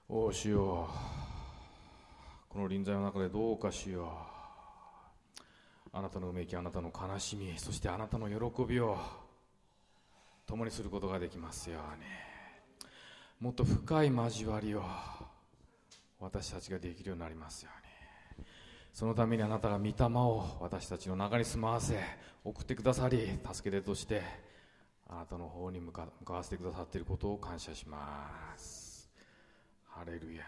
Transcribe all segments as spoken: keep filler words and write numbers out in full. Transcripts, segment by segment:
おお主よ、この臨在の中でどうかしよう。あなたのうめき、あなたの悲しみ、そしてあなたの喜びを共にすることができますように。もっと深い交わりを私たちができるようになりますように。そのためにあなたが御霊を私たちの中に住まわせ送ってくださり、助け手としてあなたの方に向か、向かわせてくださっていることを感謝します。ハレルヤ。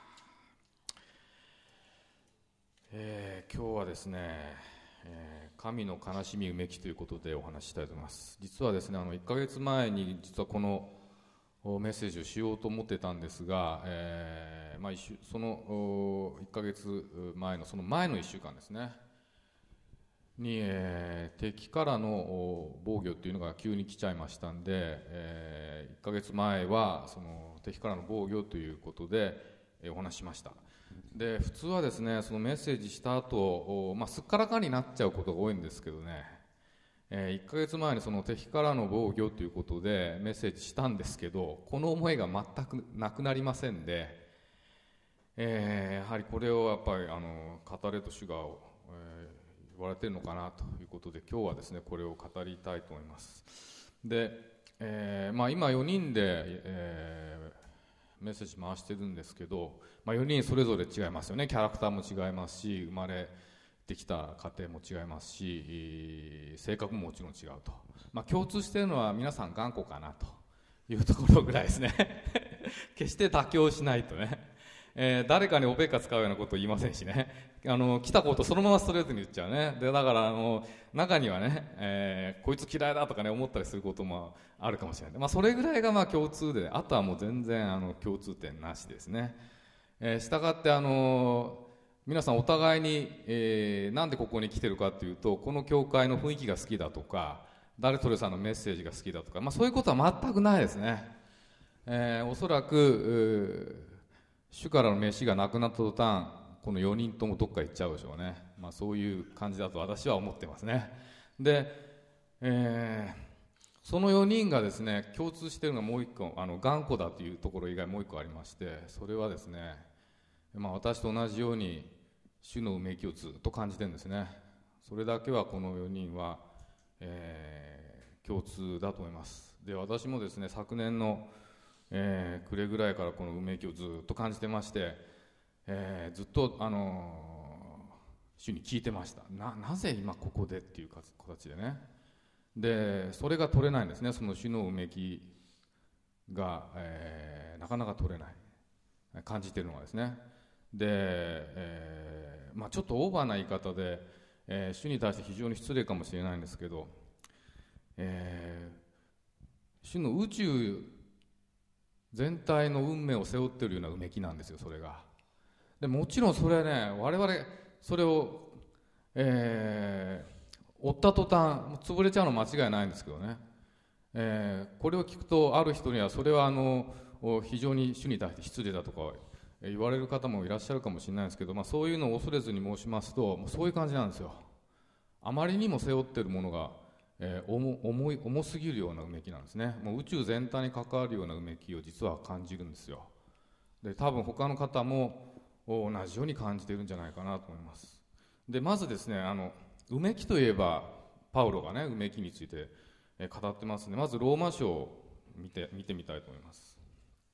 えー、今日はですね、えー、神の悲しみうめきということでお話ししたいと思います。実はですね、あのいっかげつまえに実はこのメッセージをしようと思ってたんですが、えーまあ、そのいっかげつまえのその前のいっしゅうかんですねに、えー、敵からの防御というのが急に来ちゃいましたんで、えー、いっかげつまえはその敵からの防御ということで、えー、お話ししました。で普通はですね、そのメッセージした後、まあ、すっからかになっちゃうことが多いんですけどね、えー、いっかげつまえにその敵からの防御ということでメッセージしたんですけど、この思いが全くなくなりませんで、えー、やはりこれをやっぱりあの語れと主が、えー言われているのかなということで、今日はですねこれを語りたいと思います。で、えーまあ、今よにんで、えー、メッセージ回してるんですけど、まあ、よにんそれぞれ違いますよね。キャラクターも違いますし、生まれてきた家庭も違いますし、性格ももちろん違うと、まあ、共通しているのは皆さん頑固かなというところぐらいですね決して妥協しないとね、えー、誰かにおべっか使うようなことを言いませんしね、あの来たことそのままストレートに言っちゃうね。でだからあの中にはね、えー、こいつ嫌いだとかね思ったりすることもあるかもしれない。まあ、それぐらいがまあ共通で、あとはもう全然あの共通点なしですね。えー、したがってあの皆さんお互いに、えー、なんでここに来てるかというと、この教会の雰囲気が好きだとか、誰それさんのメッセージが好きだとか、まあ、そういうことは全くないですね。えー、おそらく主からの召しがなくなった途端、このよにんともどっか行っちゃうでしょうね。まあ、そういう感じだと私は思ってますね。で、えー、そのよにんがですね共通しているのがもう一個、あの頑固だというところ以外もう一個ありまして、それはですね、まあ、私と同じように主のうめきをずっと感じてるんですね。それだけはこのよにんは、えー、共通だと思います。で私もですね昨年のえー、暮れぐらいからこのうめきをずっと感じてまして、えー、ずっと、あのー、主に聞いてました。 な, なぜ今ここでっていう形でね。でそれが取れないんですね。その主のうめきが、えー、なかなか取れない感じているのがですね。で、えーまあ、ちょっとオーバーな言い方で、えー、主に対して非常に失礼かもしれないんですけど、えー、主の宇宙全体の運命を背負っているようなうめきなんですよ、それが。でもちろんそれはね、我々それを、えー、追った途端潰れちゃうの間違いないんですけどね、えー、これを聞くとある人にはそれはあの非常に主に対して失礼だとか言われる方もいらっしゃるかもしれないですけど、まあ、そういうのを恐れずに申しますと、もうそういう感じなんですよ。あまりにも背負っているものがえー、重, 重い重すぎるようなうめきなんですね。もう宇宙全体に関わるようなうめきを実は感じるんですよ。で多分他の方も同じように感じているんじゃないかなと思います。でまずですね、あのうめきといえばパウロがねうめきについて、えー、語ってますので、まずローマ書を見て見てみたいと思います。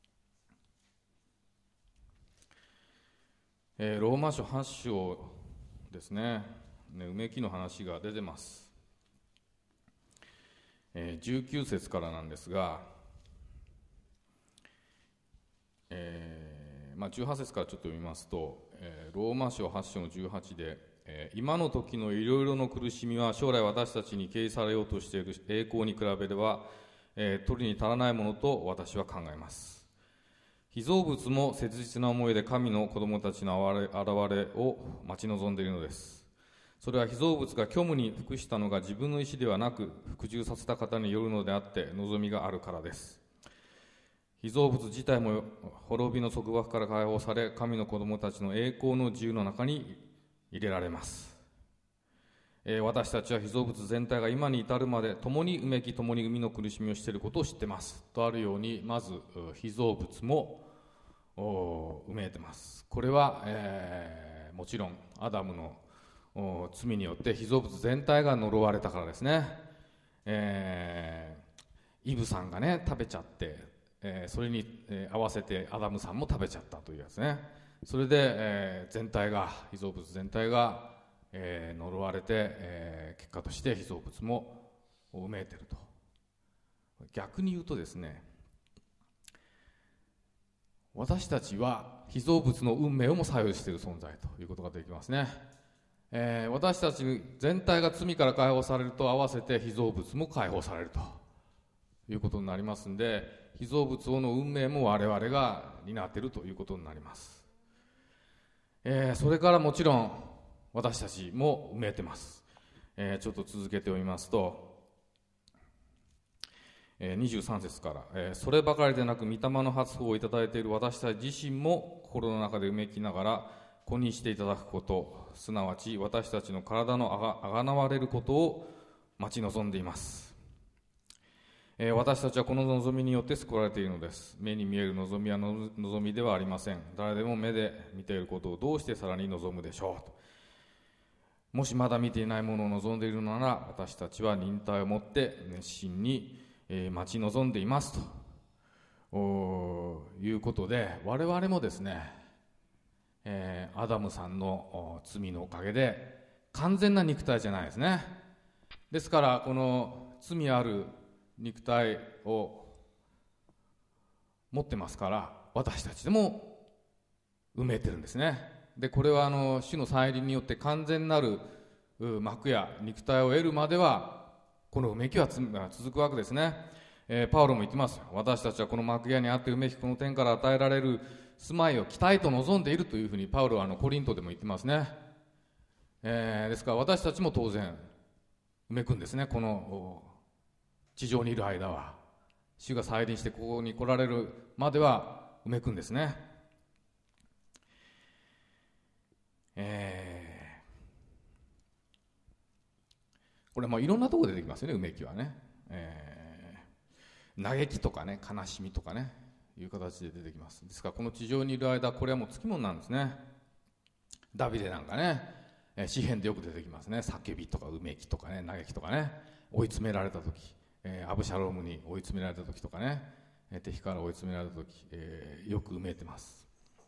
えー、ローマ書はち章ですね。ねうめきの話が出てます。じゅうきゅう節からなんですが、えーまあ、じゅうはち節からちょっと読みますと、えー、ローマ書はち章のじゅうはちで、えー、今の時のいろいろの苦しみは将来私たちに掲示されようとしている栄光に比べれば、えー、取りに足らないものと私は考えます。被造物も切実な思いで神の子供たちの現れを待ち望んでいるのです。それは被造物が虚無に服したのが自分の意思ではなく服従させた方によるのであって望みがあるからです。被造物自体も滅びの束縛から解放され、神の子供たちの栄光の自由の中に入れられます。えー、私たちは被造物全体が今に至るまで共にうめき共に生みの苦しみをしていることを知っていますとあるように、まず被造物も埋めてます。これは、えー、もちろんアダムの罪によって被造物全体が呪われたからですね。えー、イブさんがね食べちゃって、えー、それに、えー、合わせてアダムさんも食べちゃったというやつね。それで、えー、全体が被造物全体が、えー、呪われて、えー、結果として被造物も埋めていると。逆に言うとですね、私たちは被造物の運命をも左右している存在ということができますね。えー、私たち全体が罪から解放されると合わせて被造物も解放されるということになりますので、被造物の運命も我々が担っているということになります。えー、それからもちろん私たちも埋めてます。えー、ちょっと続けて読みますと、にじゅうさん節から、えー、そればかりでなく御霊の発報をいただいている私たち自身も心の中でうめきながら子にしていただくこと、すなわち私たちの体のあが、あがなわれることを待ち望んでいます。えー、私たちはこの望みによって救われているのです。目に見える望みはの望みではありません。誰でも目で見ていることをどうしてさらに望むでしょう。もしまだ見ていないものを望んでいるのなら、私たちは忍耐をもって熱心にえー、待ち望んでいますということで、我々もですね、えー、アダムさんの罪のおかげで完全な肉体じゃないですね。ですからこの罪ある肉体を持ってますから、私たちでも埋めてるんですね。でこれはあの主の再臨によって完全なる幕や肉体を得るまではこのうめきは続くわけですね。えー、パウロも言ってます。私たちはこの幕屋にあってうめきこの天から与えられる住まいを期待と望んでいるというふうにパウロはあのコリントでも言ってますね。えー、ですから私たちも当然うめくんですね。この地上にいる間は主が再臨してここに来られるまではうめくんですね。えーこれもいろんなところで出てきますよね、うめきはね。えー、嘆きとかね、悲しみとかね、いう形で出てきます。ですからこの地上にいる間、これはもうつきものなんですね。ダビデなんかね、えー、詩篇でよく出てきますね。叫びとかうめきとかね、嘆きとかね、追い詰められた時、えー、アブシャロームに追い詰められた時とかね、敵から追い詰められた時、えー、よくうめいてます。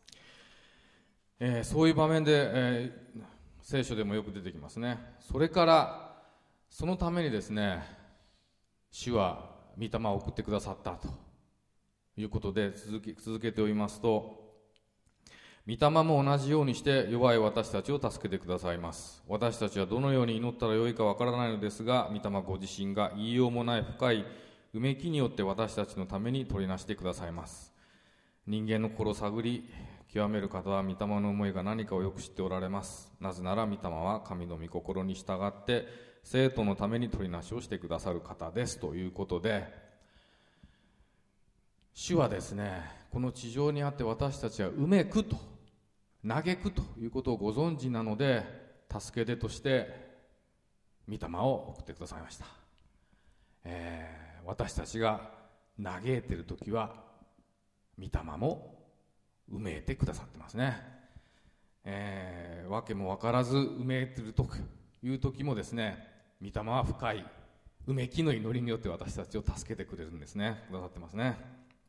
えー、そういう場面で、えー、聖書でもよく出てきますね。それからそのためにですね、主は御霊を送ってくださったということで続け、続けておりますと、御霊も同じようにして弱い私たちを助けてくださいます。私たちはどのように祈ったらよいかわからないのですが、御霊ご自身が言いようもない深いうめきによって私たちのために取りなしてくださいます。人間の心を探り極める方は御霊の思いが何かをよく知っておられます。なぜなら御霊は神の御心に従って生徒のために取りなしをしてくださる方ですということで、主はですね、この地上にあって私たちはうめくと嘆くということをご存知なので、助け手として御霊を送ってくださいました。えー、私たちが嘆いているときは御霊もうめいてくださってますね。えー、わけもわからずうめいているという時もですね、御霊は深いうめきの祈りによって私たちを助けてくれるんですね。くださってますね。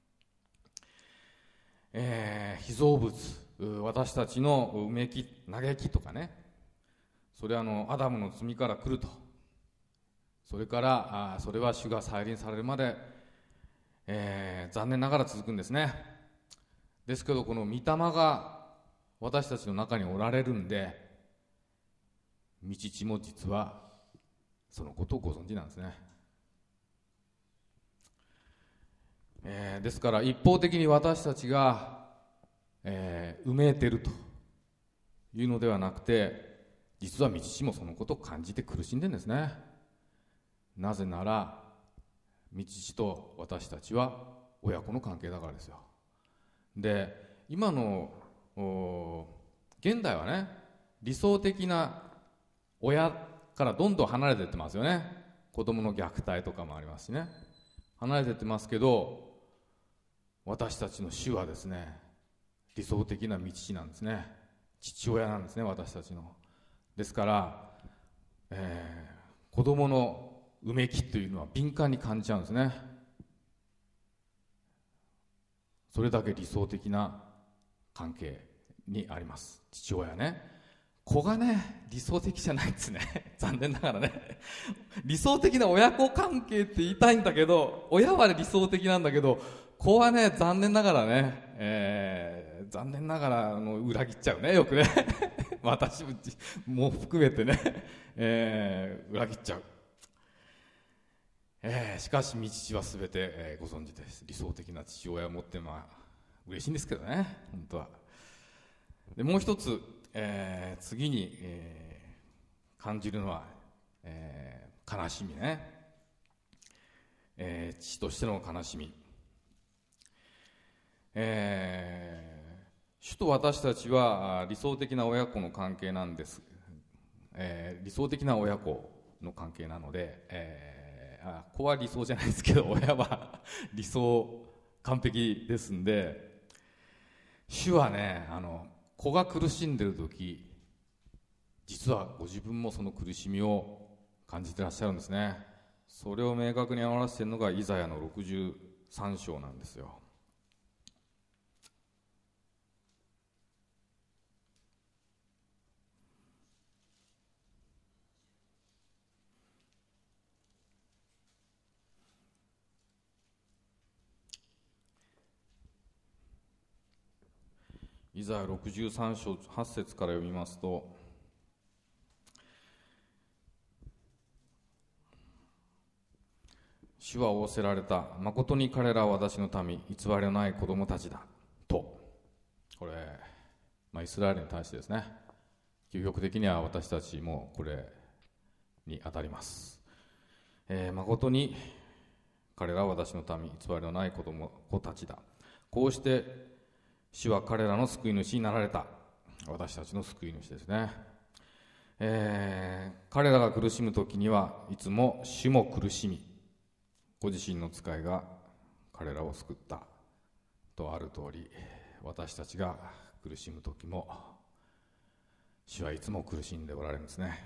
えー、被造物、私たちのうめき、嘆きとかね、それはあのアダムの罪から来ると。それからあそれは主が再臨されるまで、えー、残念ながら続くんですね。ですけどこの御霊が私たちの中におられるんで、御父も実はそのことをご存知なんですね。えー、ですから一方的に私たちが、えー、うめいているというのではなくて、実は御父もそのことを感じて苦しんでるんですね。なぜなら御父と私たちは親子の関係だからですよ。で今の現代はね、理想的な親からどんどん離れていってますよね。子供の虐待とかもありますしね、離れていってますけど、私たちの主はですね、 理想的な道なんですね。父親なんですね、私たちの。ですから、えー、子供のうめきというのは敏感に感じちゃうんですね。それだけ理想的な関係にあります。父親ね。子がね、理想的じゃないんですね。残念ながらね。理想的な親子関係って言いたいんだけど、親は理想的なんだけど、子はね、残念ながらね、えー、残念ながらあの裏切っちゃうね、よくね。私も含めてね、えー、裏切っちゃう。えー、しかし道父はすべて、えー、ご存知です。理想的な父親を持って、まあ嬉しいんですけどね、本当は。でもう一つ、えー、次に、えー、感じるのは、えー、悲しみね、えー、父としての悲しみ。えー、主と私たちは理想的な親子の関係なんです、えー、理想的な親子の関係なので、えー、あ子は理想じゃないですけど、親は理想完璧ですんで、主はね、あの子が苦しんでる時、実はご自分もその苦しみを感じてらっしゃるんですね。それを明確に表しているのがイザヤのろくじゅうさん章なんですよ。イザヤろくじゅうさん章はち節から読みますと、主は仰せられた。誠に彼らは私の民、偽りのない子供たちだと。これ、まあ、イスラエルに対してですね。究極的には私たちもこれに当たります。えー、誠に彼らは私の民、偽りのない子供子たちだ。こうして主は彼らの救い主になられた。私たちの救い主ですね。えー、彼らが苦しむ時にはいつも主も苦しみ、ご自身の使いが彼らを救ったとある通り、私たちが苦しむ時も主はいつも苦しんでおられるんですね。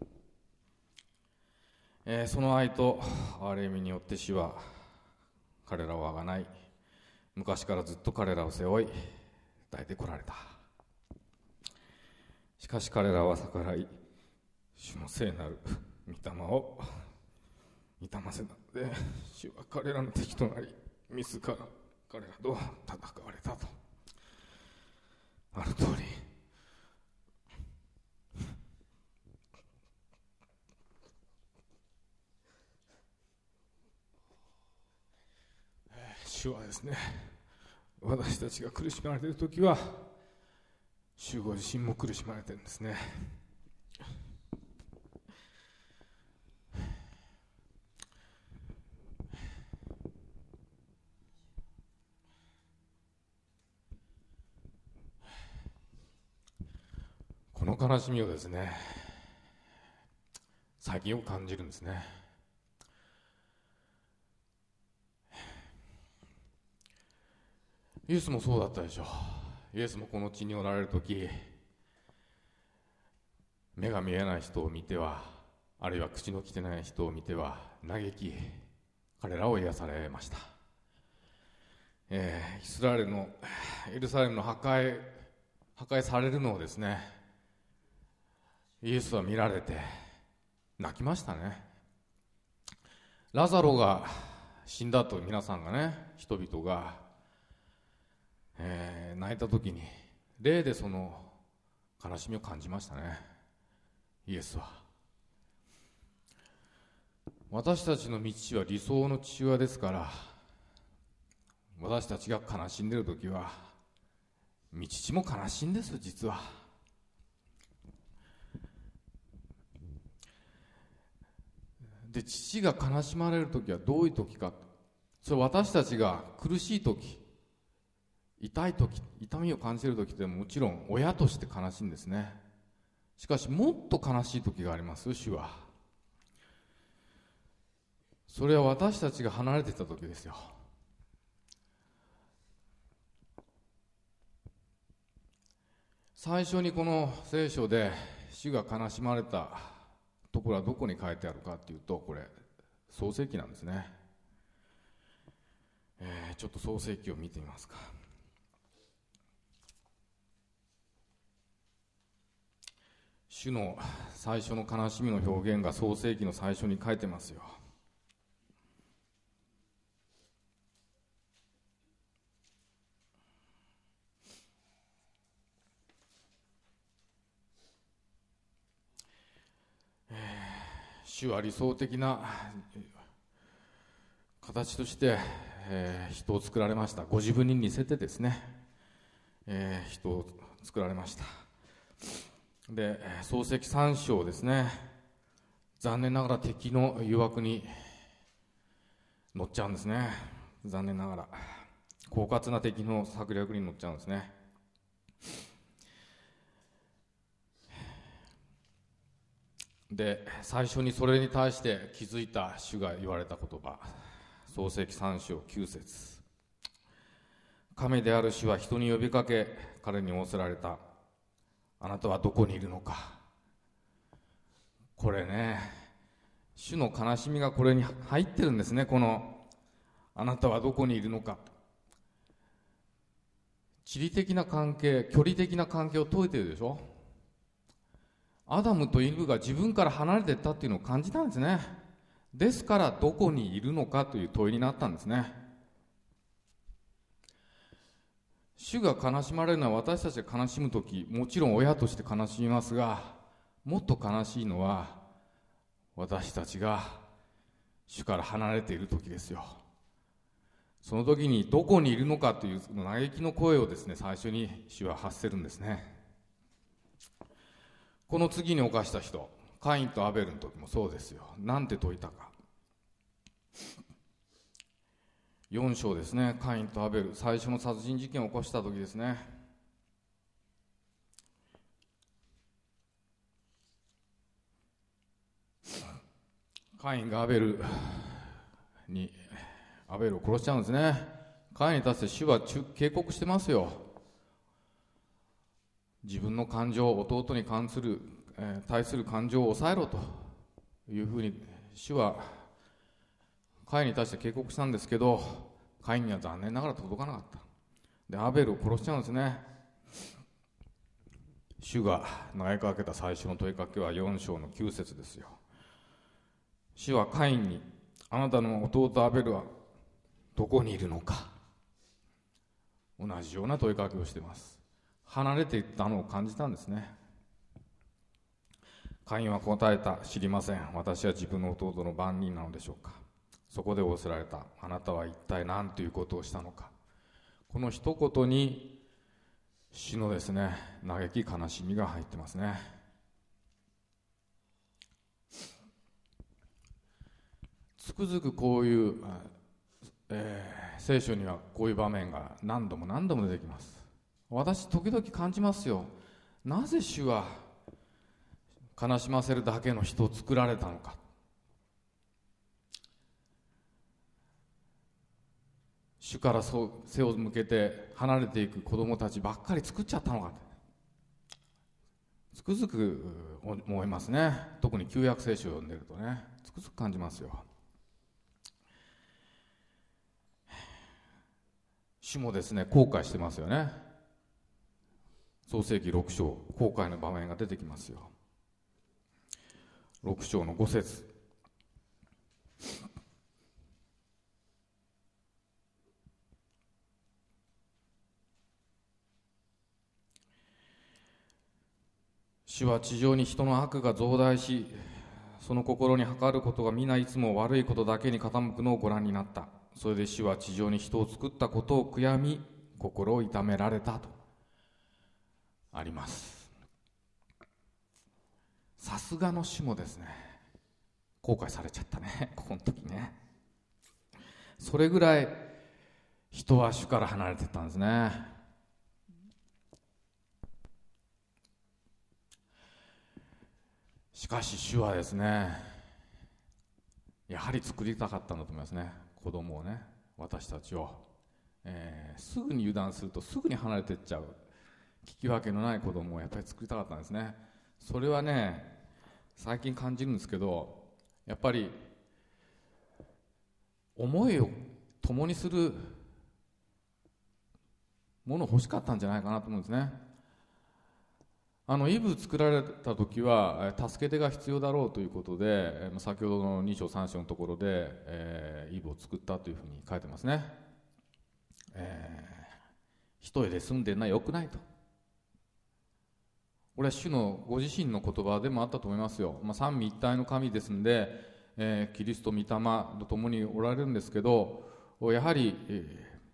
えー、その愛と憐れみによって主は彼らをあがない、昔からずっと彼らを背負い抱いてこられた。しかし彼らは逆らい、主の聖なる御霊を痛ませたので、主は彼らの敵となり、自ら彼らと戦われたとある通り、主はですね、私たちが苦しまれているときは、主ご自身も苦しまれているんですね。この悲しみをですね、最近よく感じるんですね。イエスもそうだったでしょう。イエスもこの地におられるとき、目が見えない人を見ては、あるいは口の利けない人を見ては嘆き、彼らを癒されました。えー、イスラエルのエルサレムの破壊破壊されるのをですね、イエスは見られて泣きましたね。ラザロが死んだと皆さんがね、人々がえー、泣いた時に霊でその悲しみを感じましたね、イエスは。私たちの道は理想の父親ですから、私たちが悲しんでいる時は道父も悲しいんです。実はで、父が悲しまれる時はどういう時か。それは私たちが苦しい時、痛い時、痛みを感じている時ってもちろん親として悲しいんですね。しかしもっと悲しい時があります。主はそれは私たちが離れていた時ですよ。 最初にこの聖書で主が悲しまれたところはどこに書いてあるかというと、これ創世記なんですね。えー、ちょっと創世記を見てみますか。主の最初の悲しみの表現が創世記の最初に書いてますよ。主は理想的な形として、えー、人を作られました。ご自分に似せてですね、えー、人を作られました。で、創世記さん章ですね、残念ながら敵の誘惑に乗っちゃうんですね。残念ながら狡猾な敵の策略に乗っちゃうんですね。で、最初にそれに対して気づいた主が言われた言葉、創世記さん章きゅう節、神である主は人に呼びかけ彼に仰せられた。あなたはどこにいるのか。これね、主の悲しみがこれに入ってるんですね。このあなたはどこにいるのか、地理的な関係、距離的な関係を説いてるでしょ。アダムとイブが自分から離れていったっていうのを感じたんですね。ですからどこにいるのかという問いになったんですね。主が悲しまれるのは私たちが悲しむとき、もちろん親として悲しみますが、もっと悲しいのは私たちが主から離れているときですよ。その時にどこにいるのかという嘆きの声をですね、最初に主は発せるんですね。この次に犯した人、カインとアベルの時もそうですよ。なんて説いたか。よん章ですね、カインとアベル、最初の殺人事件を起こした時ですね。カインがアベルにアベルを殺しちゃうんですね。カインに対して主は警告してますよ。自分の感情、弟に関する、えー、対する感情を抑えろというふうに主はカインに対して警告したんですけど、カインには残念ながら届かなかった。で、アベルを殺しちゃうんですね。主が投げかけた最初の問いかけはよん章のきゅう節ですよ。主はカインに、あなたの弟アベルはどこにいるのか。同じような問いかけをしています。離れていったのを感じたんですね。カインは答えた。知りません。私は自分の弟の番人なのでしょうか。そこで仰せられた。あなたは一体何ということをしたのか。この一言に主のですね、嘆き悲しみが入ってますね。つくづくこういう、えー、聖書にはこういう場面が何度も何度も出てきます。私時々感じますよ。なぜ主は悲しませるだけの人を作られたのか。主からそう背を向けて離れていく子供たちばっかり作っちゃったのか。つくづく思いますね。特に旧約聖書を読んでるとね、つくづく感じますよ。主もですね、後悔してますよね。創世記ろく章、後悔の場面が出てきますよ。ろく章のご節。主は地上に人の悪が増大し、その心に計ることが皆いつも悪いことだけに傾くのをご覧になった。それで主は地上に人を作ったことを悔やみ、心を痛められたとあります。さすがの主もですね、後悔されちゃったね、この時ね。それぐらい人は主から離れていったんですね。しかし主はですね、やはり作りたかったんだと思いますね。子供をね、私たちを、えー、すぐに油断するとすぐに離れていっちゃう聞き分けのない子供をやっぱり作りたかったんですね。それはね、最近感じるんですけど、やっぱり思いを共にするもの欲しかったんじゃないかなと思うんですね。あのイブ作られた時は助け手が必要だろうということで、先ほどのに章さん章のところで、えー、イブを作ったというふうに書いてますね。えー、一人で住んでるのは良くないと。これは主のご自身の言葉でもあったと思いますよ。まあ、三位一体の神ですので、えー、キリスト御霊と共におられるんですけど、やはり、えー、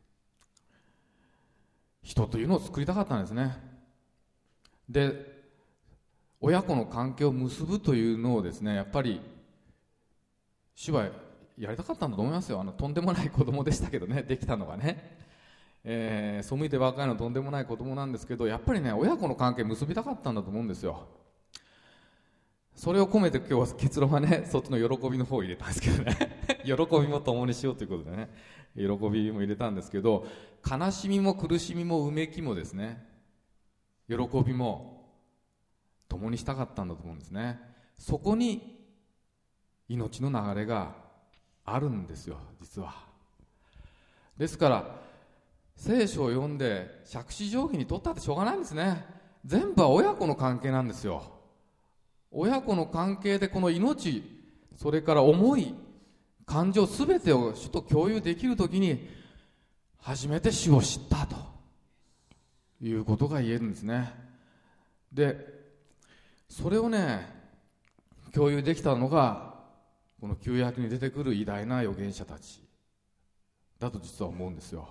人というのを作りたかったんですね。で、親子の関係を結ぶというのをですね、やっぱり主はやりたかったんだと思いますよ。あのとんでもない子供でしたけどね、できたのがね、えー、背いて若いのとんでもない子供なんですけど、やっぱりね、親子の関係結びたかったんだと思うんですよ。それを込めて今日は結論はね、そっちの喜びの方を入れたんですけどね喜びも共にしようということでね、喜びも入れたんですけど、悲しみも苦しみもうめきもですね、喜びも共にしたかったんだと思うんですね。そこに命の流れがあるんですよ、実は。ですから聖書を読んで杓子定規に取ったってしょうがないんですね。全部は親子の関係なんですよ。親子の関係でこの命、それから思い、感情すべてを主と共有できるときに初めて主を知ったということが言えるんですね。でそれをね、共有できたのがこの旧約に出てくる偉大な預言者たちだと実は思うんですよ。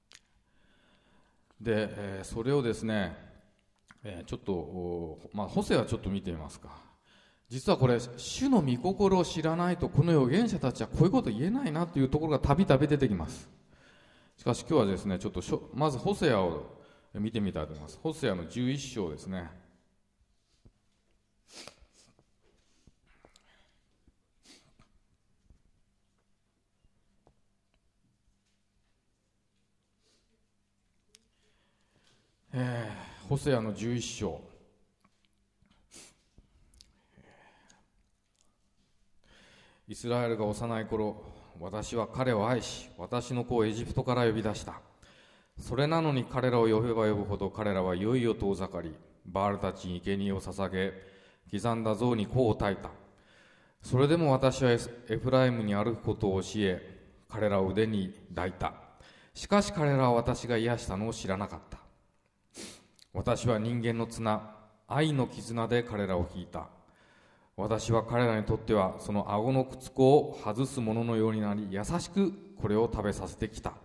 で、えー、それをですね、えー、ちょっと、まあ、ホセはちょっと見てみますか。実はこれ、主の御心を知らないとこの預言者たちはこういうこと言えないなというところがたびたび出てきます。しかし今日はですね、ちょっとしょまずホセアを見てみたいと思います。ホセアのじゅういっ章ですね。えー、ホセアのじゅういっ章、イスラエルが幼い頃、私は彼を愛し、私の子をエジプトから呼び出した。それなのに彼らを呼べば呼ぶほど彼らはいよいよ遠ざかり、バールたちに生贄を捧げ、刻んだ像に甲を焚いた。それでも私はエフライムに歩くことを教え、彼らを腕に抱いた。しかし彼らは私が癒したのを知らなかった。私は人間の綱、愛の絆で彼らを引いた。私は彼らにとってはその顎の靴子を外すもののようになり、優しくこれを食べさせてきた。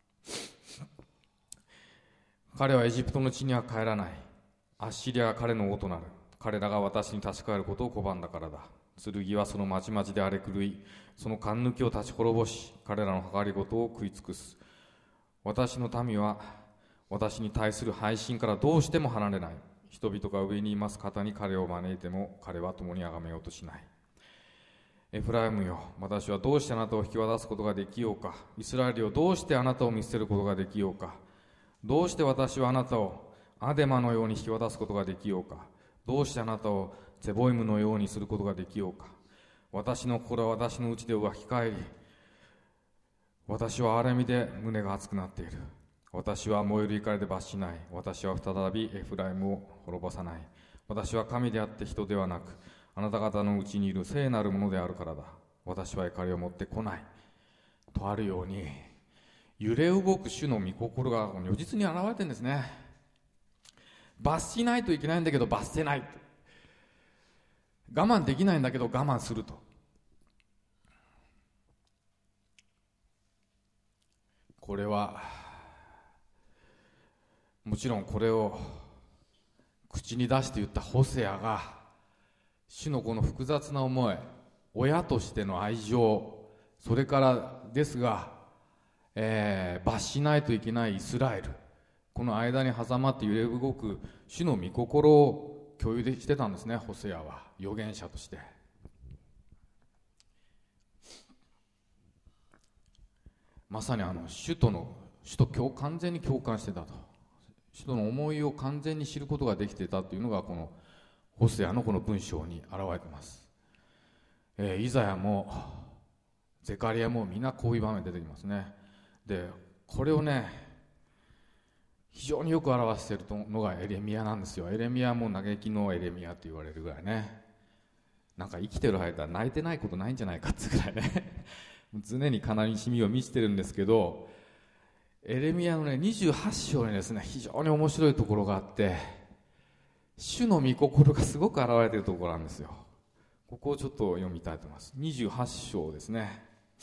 彼はエジプトの地には帰らない。アッシリアが彼の王となる。彼らが私に立ち返ることを拒んだからだ。剣はその町々で荒れ狂い、その勘抜きを立ち滅ぼし、彼らの計りごとを食い尽くす。私の民は私に対する背信からどうしても離れない。人々が上にいます方に彼を招いても彼は共に崇めようとしない。エフライムよ、私はどうしてあなたを引き渡すことができようか。イスラエルよ、どうしてあなたを見捨てることができようか。どうして私はあなたをアデマのように引き渡すことができようか。どうしてあなたをゼボイムのようにすることができようか。私の心は私の内で湧き返り、私は荒れみで胸が熱くなっている。私は燃える怒りで罰しない。私は再びエフライムを滅ぼさない。私は神であって人ではなく、あなた方のうちにいる聖なるものであるからだ。私は怒りを持ってこない。とあるように、揺れ動く主の御心が如実に現れてるんですね。罰しないといけないんだけど罰せない。我慢できないんだけど我慢すると。これはもちろんこれを口に出して言ったホセアが主のこの複雑な思い、親としての愛情、それからですが、えー、罰しないといけないイスラエル、この間に挟まって揺れ動く主の御心を共有でしてたんですね。ホセアは預言者として。まさにあの主との主と完全に共感してたと。 使徒の思いを完全に知ることができていたというのがこのホセアのこの文章に表れています。えー、イザヤもゼカリアもみんなこういう場面出てきますね。でこれをね非常によく表しているのがエレミヤなんですよ。エレミヤも嘆きのエレミヤと言われるぐらいね、なんか生きてる間泣いてないことないんじゃないかってぐらいね常に悲しみを満ちてるんですけど、エレミヤのねにじゅうはち章にですね非常に面白いところがあって、主の御心がすごく現れているところなんですよ。ここをちょっと読みたいと思います。にじゅうはち章ですね。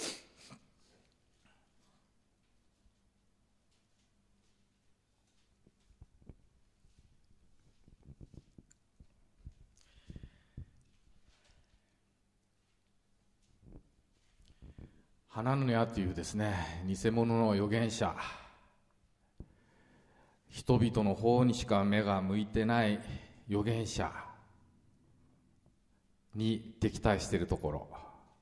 ハナヌヤというですね偽物の預言者、人々の方にしか目が向いてない預言者に敵対しているところ、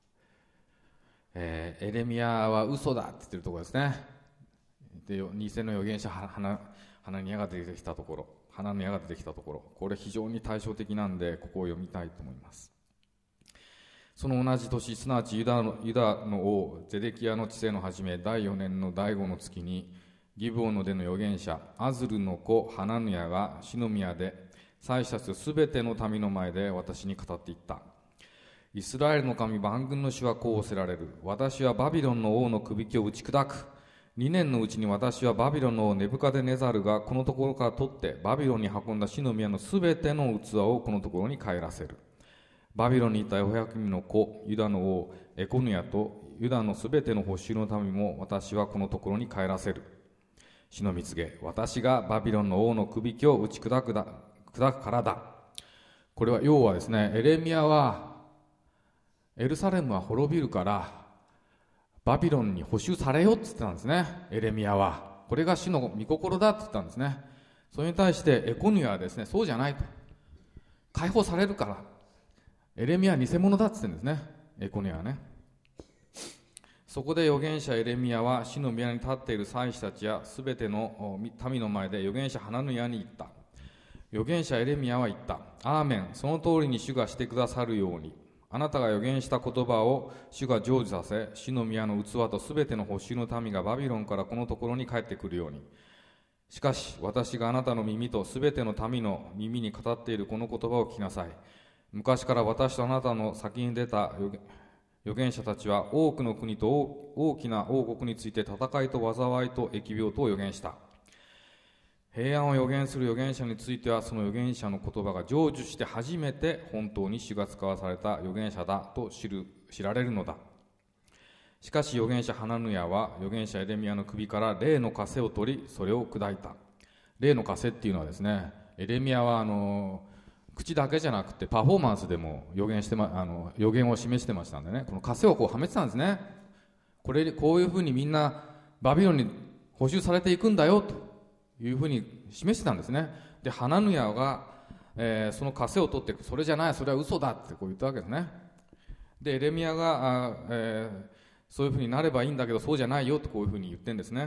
えー、エレミヤは嘘だって言ってるところですね。で偽の預言者ハナハナニヤが出てきたところ、ハナヌヤが出てきたところ、これ非常に対照的なんでここを読みたいと思います。その同じ年、すなわちユダの、ユダの王ゼデキヤの治世の初めだいよねんのだいごの月に、ギブオンの出の預言者アズルの子ハナヌヤがシノミヤで祭司たちすべての民の前で私に語っていった。イスラエルの神万軍の主はこう仰せられる。私はバビロンの王の首輝を打ち砕く。にねんのうちに私はバビロンの王ネブカデネザルがこのところから取ってバビロンに運んだシノミヤのすべての器をこのところに帰らせる。バビロンにいたエホヤキムの子ユダの王エコヌヤとユダのすべての補修の民も私はこのところに帰らせる。主の蜜げ、私がバビロンの王の首輝を打ち砕くだ砕くからだ。これは要はですね、エレミヤはエルサレムは滅びるからバビロンに補修されよって言ってたんですね。エレミヤはこれが主の御心だって言ったんですね。それに対してエコヌヤはですね、そうじゃないと、解放されるからエレミヤは偽物だって言ってるんですね、エコヌヤはね。そこで預言者エレミヤは主の宮に立っている祭司たちやすべての民の前で預言者ハナヌヤに言った。預言者エレミヤは言った。アーメン、その通りに主がしてくださるように。あなたが預言した言葉を主が成就させ、主の宮の器とすべての補修の民がバビロンからこのところに帰ってくるように。しかし私があなたの耳とすべての民の耳に語っているこの言葉を聞きなさい。昔から私とあなたの先に出た預言者たちは多くの国と大きな王国について戦いと災いと疫病とを預言した。平安を預言する預言者についてはその預言者の言葉が成就して初めて本当に主が使わされた預言者だと知る知られるのだ。しかし預言者ハナヌヤは預言者エレミヤの首から霊の枷を取りそれを砕いた。霊の枷っていうのはですね、エレミヤはあの口だけじゃなくてパフォーマンスでも予言して、ま、あの予言を示してましたんでね、この枷をこうはめてたんですね。これこういうふうにみんなバビロンに補修されていくんだよというふうに示してたんですね。でハナヌヤが、えー、その枷を取ってそれじゃない、それは嘘だってこう言ったわけですね。でエレミヤがあ、えー、そういうふうになればいいんだけどそうじゃないよとこういうふうに言ってるんですね。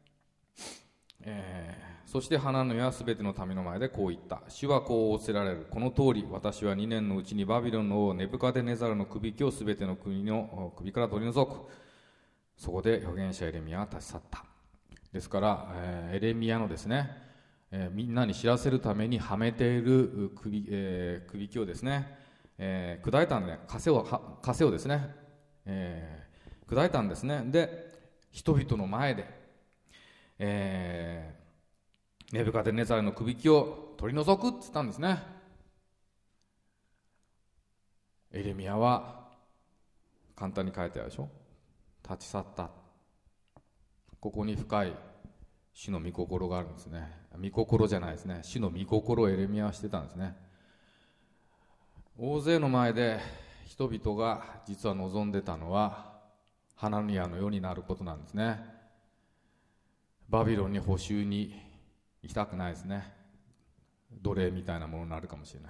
えーそしてハナヌヤはすべての民の前でこう言った。主はこう仰せられる。この通り私はにねんのうちにバビロンの王ネブカデネザルの首輝をすべての国の首から取り除く。そこで預言者エレミヤは立ち去った。ですから、えー、エレミヤのですね、えー、みんなに知らせるためにはめている首、えー、首輝をですね、えー、砕いたんで、枷を枷をですね、えー、砕いたんですね。で人々の前で、えーネブカデネザルの首輝を取り除くって言ったんですね。エレミヤは簡単に書いてあるでしょ、立ち去った。ここに深い主の御心があるんですね。御心じゃないですね、主の御心をエレミヤはしてたんですね。大勢の前で人々が実は望んでたのはハナヌヤの世になることなんですね。バビロンに補修に行きたくないですね。奴隷みたいなものになるかもしれない。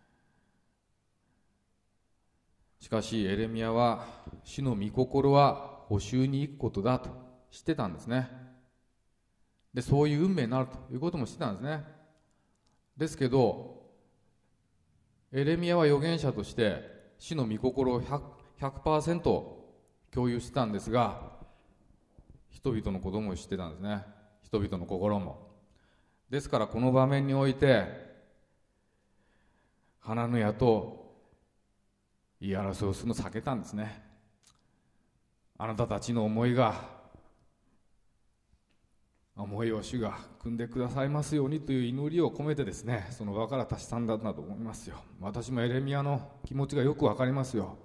しかしエレミヤは主の御心は補修に行くことだと知ってたんですね。 でそういう運命になるということもしてたんですね。ですけどエレミヤは預言者として主の御心を ひゃく, ひゃくパーセント共有してたんですが、人々のことも知ってたんですね。人々の心も。ですからこの場面においてハナヌヤと言い争いをするのを避けたんですね。あなたたちの思いが思いを主が組んでくださいますようにという祈りを込めてですね、その場から立ち去んだんだと思いますよ。私もエレミヤの気持ちがよくわかりますよ。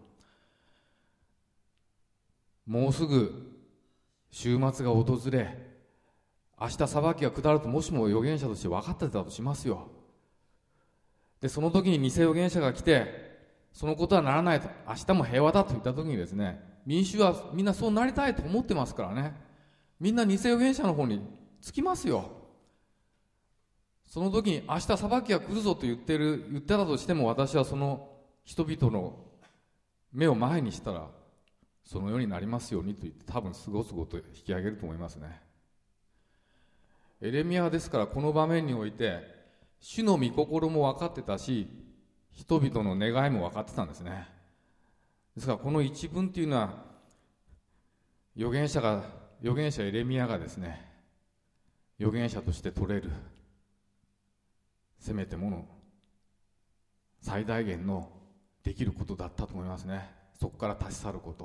もうすぐ週末が訪れ、明日裁きが下るともしも預言者として分かってたとしますよ。でその時に偽預言者が来て、そのことはならないと、明日も平和だと言った時にですね、民衆はみんなそうなりたいと思ってますからね、みんな偽預言者の方につきますよ。その時に明日裁きが来るぞと言ってる言ってたとしても、私はその人々の目を前にしたらそのようになりますようにと言って、多分すごすごと引き上げると思いますね。エレミヤはですからこの場面において主の御心も分かってたし、人々の願いも分かってたんですね。ですからこの一文っていうのは、預言者が預言者エレミヤがですね、預言者として取れるせめてもの最大限のできることだったと思いますね。そこから立ち去ること、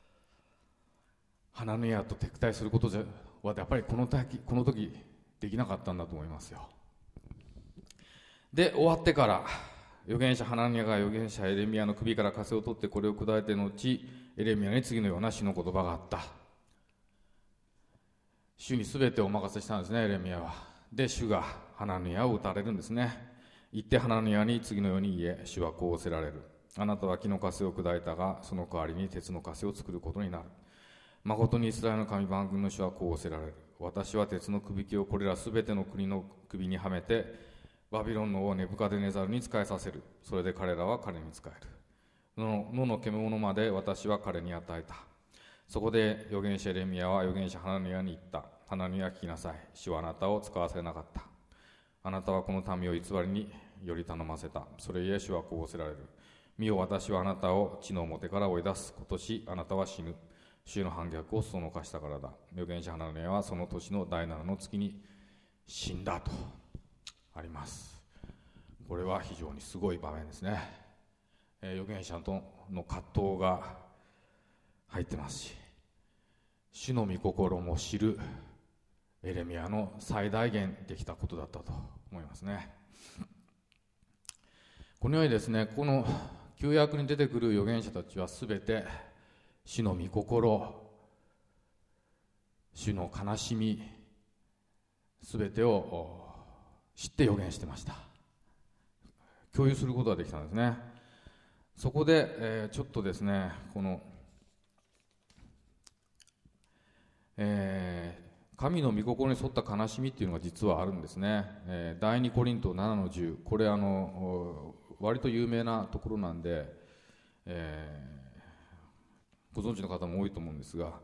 ハナヌヤと敵対することはやっぱりこの時、この時できなかったんだと思いますよ。で終わってから預言者ハナヌヤが預言者エレミヤの首から枷を取ってこれを砕いて後、エレミヤに次のような主の言葉があった。主にすべてお任せしたんですね、エレミヤは。で主がハナヌヤを打たれるんですね。言ってハナヌヤに次のように言え、主はこう仰せられる。あなたは木の枷を砕いたが、その代わりに鉄の枷を作ることになる。誠にイスラエルの神万軍の主はこう仰せられる。私は鉄のくびきをこれらすべての国の首にはめて、バビロンの王ネブカデネザルに仕えさせる。それで彼らは彼に仕える。野の野の獣まで私は彼に与えた。そこで預言者エレミヤは預言者ハナヌヤに言った。ハナヌヤ、聞きなさい。主はあなたを使わせなかった。あなたはこの民を偽りにより頼ませた。それゆえ主はこう仰せられる。見よ、私はあなたを地の表から追い出す。今年あなたは死ぬ。主の反逆をそのかしたからだ。預言者ハナヌヤはその年の第七の月に死んだとあります。これは非常にすごい場面ですね。えー、預言者との葛藤が入ってますし、主の御心も知るエレミヤの最大限できたことだったと思いますね。このようにですね、この旧約に出てくる預言者たちはすべて主の御心、主の悲しみ、すべてを知って預言してました。共有することができたんですね。そこで、えー、ちょっとですね、この、えー、神の御心に沿った悲しみっていうのが実はあるんですね。えー、第二コリントななのじゅう、これあの割と有名なところなんで、えーご存知の方も多いと思うんですが、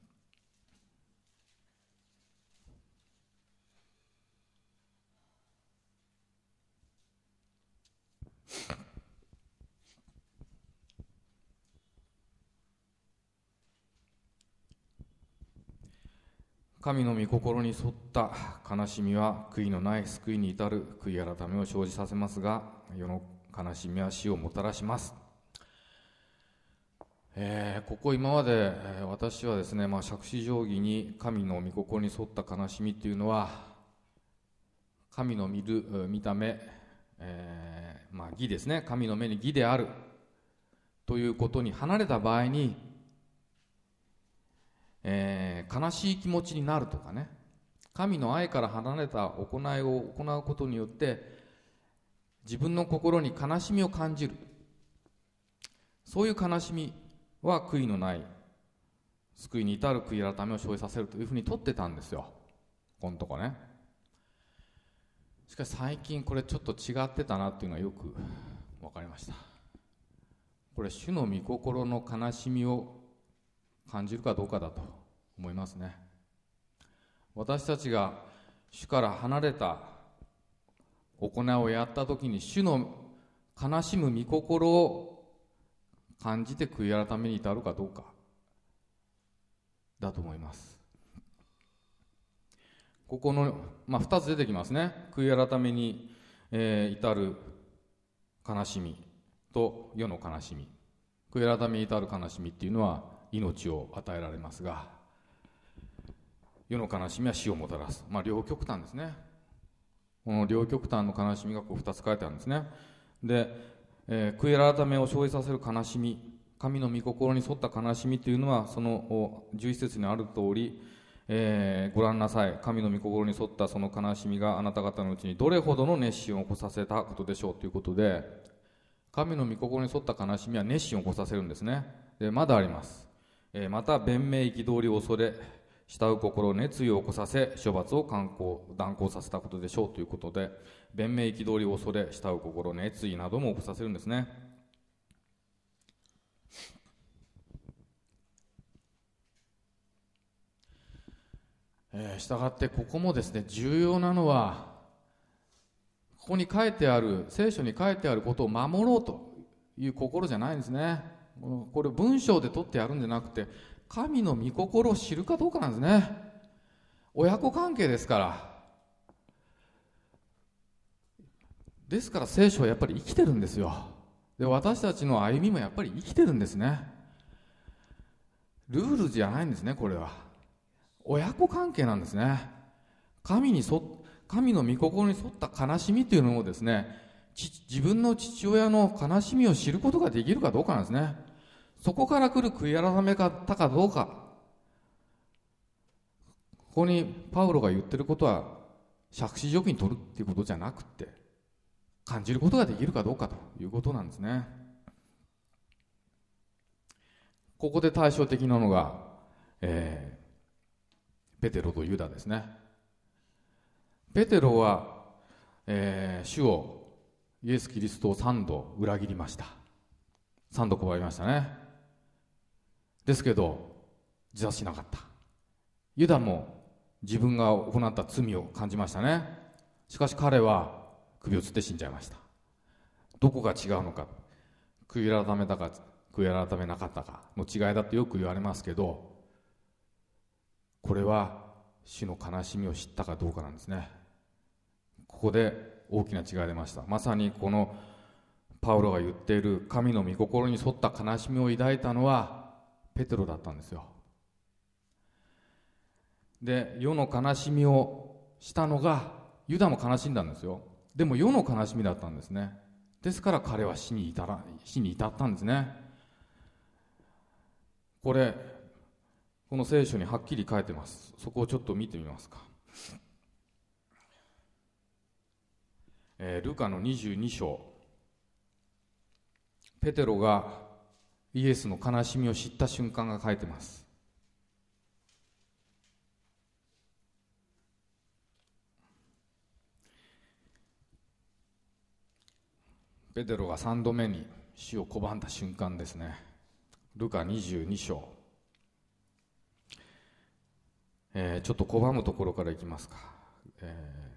神の御心に沿った悲しみは悔いのない救いに至る悔い改めを生じさせますが、世の悲しみは死をもたらします。えー、ここ今まで、えー、私はですね、まあ、杓子定規に神の御心に沿った悲しみというのは、神の見る見た目、えーまあ、義ですね、神の目に義であるということに離れた場合に、えー、悲しい気持ちになるとかね、神の愛から離れた行いを行うことによって自分の心に悲しみを感じる、そういう悲しみは悔いのない救いに至る悔い改めを生じさせるというふうに取ってたんですよ、このとこね。しかし最近これちょっと違ってたなっていうのはよく分かりました。これ主の御心の悲しみを感じるかどうかだと思いますね。 私たちが主から離れた行いをやったときに、主の悲しむ御心を感じて悔い改めに至るかどうかだと思います。ここの、まあ、ふたつ出てきますね。悔い改めに、えー、至る悲しみと世の悲しみ。悔い改めに至る悲しみっていうのは命を与えられますが、世の悲しみは死をもたらす。まあ、両極端ですね。この両極端の悲しみがこうふたつ書いてあるんですね。で、えー、悔い改めを生じさせる悲しみ、神の御心に沿った悲しみというのは、そのじゅういち節にある通り、えー、ご覧なさい、神の御心に沿ったその悲しみがあなた方のうちにどれほどの熱心を起こさせたことでしょうということで、神の御心に沿った悲しみは熱心を起こさせるんですね。でまだあります。えー、また弁明憤りを恐れ慕う心、熱意を起こさせ処罰を敢行断行させたことでしょうということで、弁明憤りを恐れ慕う心、熱意なども起こさせるんですね。えー、したがってここもですね、重要なのは、ここに書いてある、聖書に書いてあることを守ろうという心じゃないんですね。これ文章で取ってやるんじゃなくて、神の御心を知るかどうかなんですね。親子関係ですから。ですから聖書はやっぱり生きてるんですよ。で、私たちの歩みもやっぱり生きてるんですね。ルールじゃないんですね、これは。親子関係なんですね。神にそ神の御心に沿った悲しみというのをですね、自分の父親の悲しみを知ることができるかどうかなんですね。そこから来る悔い改め方かどうか。ここにパウロが言ってることは借子除菌取るっていうことじゃなくて、感じることができるかどうかということなんですね。ここで対照的なのが、えー、ペテロとユダですね。ペテロは、えー、主をイエス・キリストを三度裏切りました。三度拒みましたね。ですけど自殺しなかった。ユダも自分が行った罪を感じましたね。しかし彼は首を吊って死んじゃいました。どこが違うのか、悔い改めたか悔い改めなかったかの違いだってよく言われますけど、これは主の悲しみを知ったかどうかなんですね。ここで大きな違いが出ました。まさにこのパウロが言っている神の御心に沿った悲しみを抱いたのはペテロだったんですよ。で、世の悲しみをしたのがユダも悲しんだんですよ。でも世の悲しみだったんですね。ですから彼は死に至ら、死に至ったんですね。これこの聖書にはっきり書いてます。そこをちょっと見てみますか。えー、ルカのにじゅうに章、ペテロがイエスの悲しみを知った瞬間が書いてます。ペテロがさんどめに死を拒んだ瞬間ですね。ルカにじゅうに章、えー、ちょっと拒むところからいきますか。えー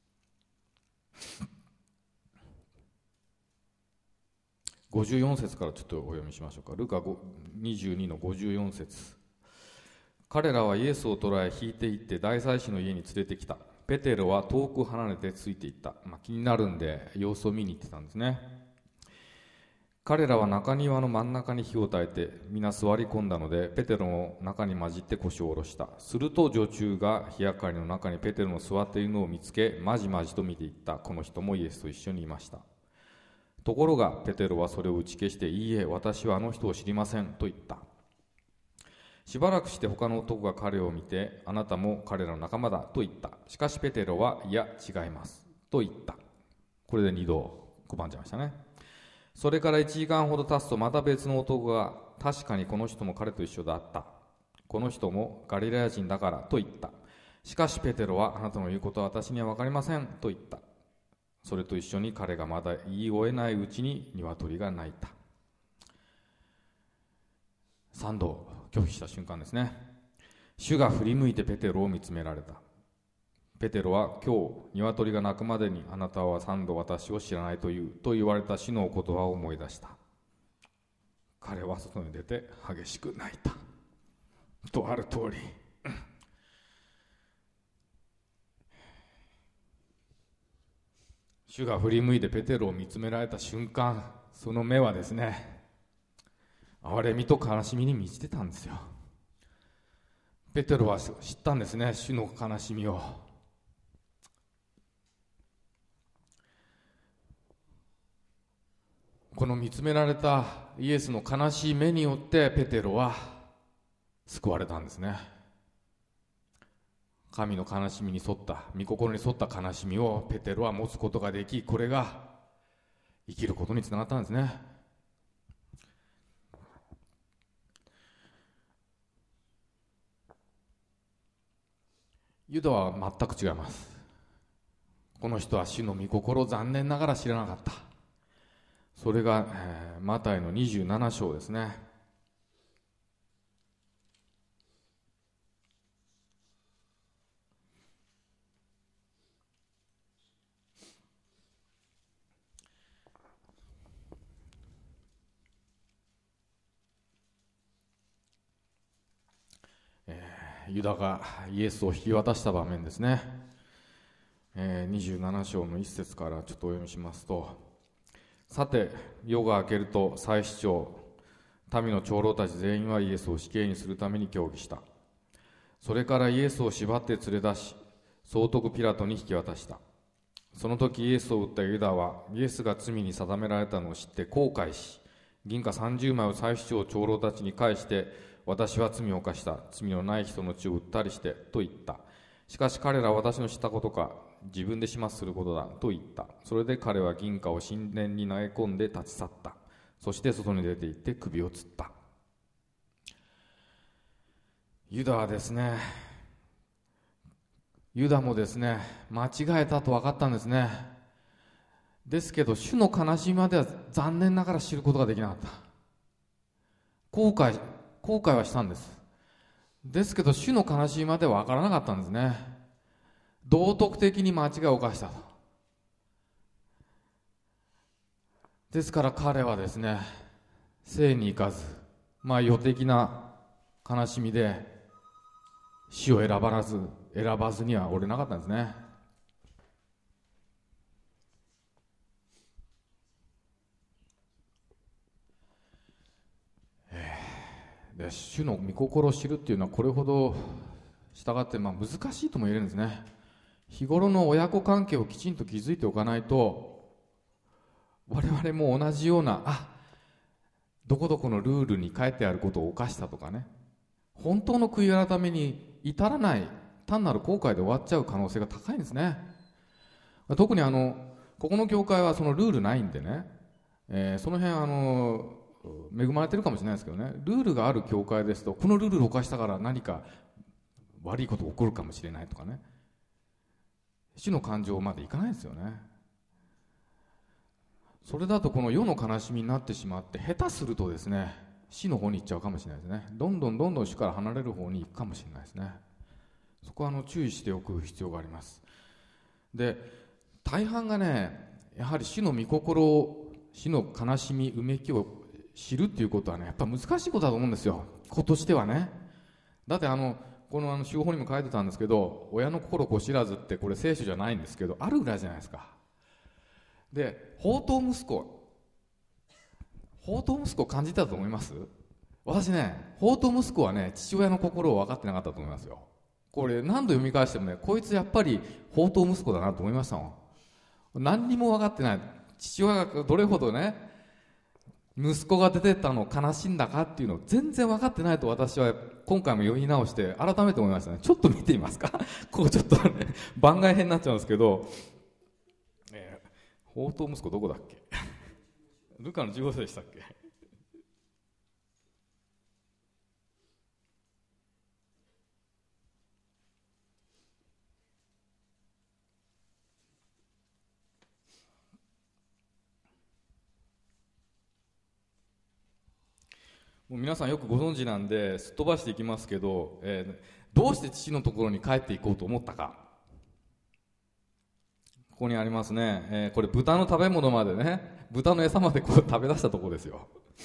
ごじゅうよん節からちょっとお読みしましょうか。ルカにじゅうにのごじゅうよん節。彼らはイエスを捕らえ引いて行って大祭司の家に連れてきた。ペテロは遠く離れてついていった、まあ、気になるんで様子を見に行ってたんですね。彼らは中庭の真ん中に火を焚いて皆座り込んだので、ペテロの中に混じって腰を下ろした。すると女中が火明かりの中にペテロの座っているのを見つけ、まじまじと見ていった。この人もイエスと一緒にいました。ところがペテロはそれを打ち消して、いいえ、私はあの人を知りませんと言った。しばらくして他の男が彼を見て、あなたも彼らの仲間だと言った。しかしペテロは、いや違いますと言った。これで二度拒んじゃいましたね。それからいちじかんほど経つと、また別の男が、確かにこの人も彼と一緒だった。この人もガリラヤ人だからと言った。しかしペテロは、あなたの言うことは私には分かりませんと言った。それと一緒に彼がまだ言い終えないうちに鶏が鳴いた。三度拒否した瞬間ですね。 主が振り向いてペテロを見つめられた。ペテロは、今日鶏が鳴くまでにあなたは三度私を知らないというと言われた主のお言葉を思い出した。彼は外に出て激しく泣いた。とある通り、主が振り向いてペテロを見つめられた瞬間、その目はですね、憐れみと悲しみに満ちてたんですよ。ペテロは知ったんですね、主の悲しみを。この見つめられたイエスの悲しい目によってペテロは救われたんですね。神の悲しみに沿った、御心に沿った悲しみをペテロは持つことができ、これが生きることにつながったんですね。ユダは全く違います。この人は主の御心を残念ながら知らなかった。それが、えー、マタイのにじゅうなな章ですね。ユダがイエスを引き渡した場面ですね。えー、にじゅうなな章の一節からちょっとお読みしますと、さて夜が明けると祭司長、民の長老たち全員はイエスを死刑にするために協議した。それからイエスを縛って連れ出し、総督ピラトに引き渡した。その時イエスを撃ったユダはイエスが罪に定められたのを知って後悔し、銀貨さんじゅうまいを祭司長長老たちに返して、私は罪を犯した、罪のない人の血を売ったりしてと言った。しかし彼らは私のしたことか、自分で始末することだと言った。それで彼は銀貨を神殿に投げ込んで立ち去った。そして外に出て行って首を吊った。ユダはですね、ユダもですね、間違えたと分かったんですね。ですけど主の悲しみまでは残念ながら知ることができなかった。後悔後悔はしたんです。ですけど主の悲しみまでは分からなかったんですね。道徳的に間違いを犯したと。ですから彼はですね、生に行かず、まあ予的な悲しみで死を選ばず選ばずにはおれなかったんですね。で主の御心を知るっていうのはこれほど従って、まあ、難しいとも言えるんですね。日頃の親子関係をきちんと築いておかないと、我々も同じような、あ、どこどこのルールに書いてあることを犯したとかね、本当の悔い改めに至らない単なる後悔で終わっちゃう可能性が高いんですね。特にあのここの教会はそのルールないんでね、えー、その辺あの恵まれてるかもしれないですけどね、ルールがある教会ですと、このルールを犯したから何か悪いことが起こるかもしれないとかね、死の感情までいかないですよね。それだとこの世の悲しみになってしまって、下手するとですね、死の方に行っちゃうかもしれないですね。どんどんどんどん主から離れる方に行くかもしれないですね。そこはあの注意しておく必要があります。で、大半がね、やはり死の御心を、死の悲しみ、うめきを知るっていうことはね、やっぱ難しいことだと思うんですよ、子としてはね。だってあのこのあの修法にも書いてたんですけど、親の心子知らずってこれ聖書じゃないんですけど、あるぐらいじゃないですか。で、放蕩息子放蕩息子を感じたと思います？私ね、放蕩息子はね、父親の心を分かってなかったと思いますよ。これ何度読み返してもね、こいつやっぱり放蕩息子だなと思いましたもん。何にも分かってない。父親がどれほどね、息子が出てったのを悲しんだかっていうのを全然分かってないと、私は今回も読み直して改めて思いましたね。ちょっと見てみますかここちょっとね、番外編になっちゃうんですけど、えー、放蕩息子どこだっけルカのじゅうご章でしたっけ。もう皆さんよくご存知なんですっ飛ばしていきますけど、えどうして父のところに帰っていこうと思ったか。ここにありますね、えー、これ豚の食べ物までね、豚の餌までこう食べ出したところですよ。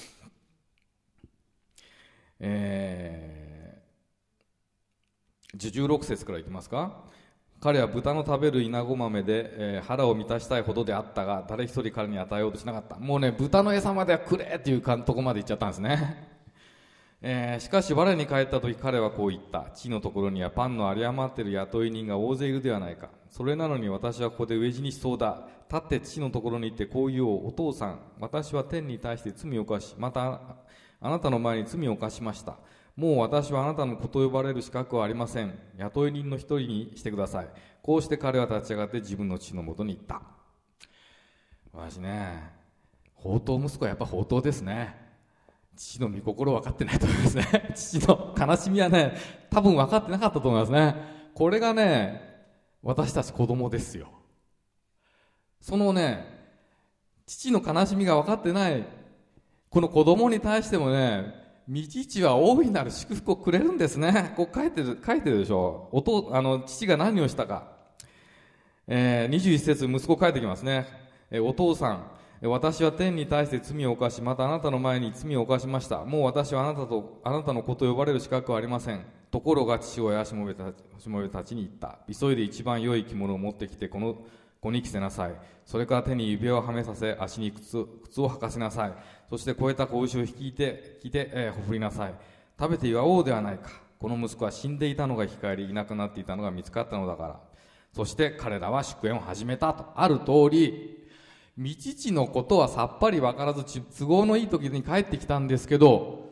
えー、じゅうろく節からいきますか。彼は豚の食べるイナゴ豆で、えー、腹を満たしたいほどであったが、誰一人彼に与えようとしなかった。もうね、豚の餌まではくれっていうとこまで行っちゃったんですね。えー、しかし我に帰った時、彼はこう言った。父のところにはパンの有り余っている雇い人が大勢いるではないか。それなのに私はここで飢え死にしそうだ。立って父のところに行ってこう言おう。お父さん、私は天に対して罪を犯し、またあなたの前に罪を犯しました。もう私はあなたの子と呼ばれる資格はありません。雇い人の一人にしてください。こうして彼は立ち上がって自分の父のもとに行った。私ね、放蕩息子はやっぱ放蕩ですね。父の御心分かってないと思いますね。父の悲しみはね、多分分かってなかったと思いますね。これがね、私たち子供ですよ。そのね、父の悲しみが分かってないこの子供に対してもね、御父は大いなる祝福をくれるんですね。こう書いてる、書いてるでしょ。おとあの父が何をしたか。えー、にじゅういち節、息子書いてきますね。えー、お父さん、私は天に対して罪を犯し、またあなたの前に罪を犯しました。もう私はあなたとあなたの子と呼ばれる資格はありません。ところが父親はしもべたしもべたちに言った。急いで一番良い着物を持ってきてこの子に着せなさい。それから手に指輪をはめさせ、足に靴靴を履かせなさい。そして肥えた子牛を引いて着て、えー、ほふりなさい。食べて祝おうではないか。この息子は死んでいたのが生き返り、いなくなっていたのが見つかったのだから。そして彼らは祝宴を始めたとある通り、御父のことはさっぱり分からず都合のいい時に帰ってきたんですけど、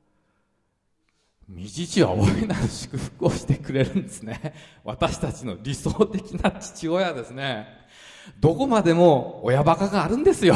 御父は大いなる祝福をしてくれるんですね。私たちの理想的な父親ですね。どこまでも親バカがあるんですよ。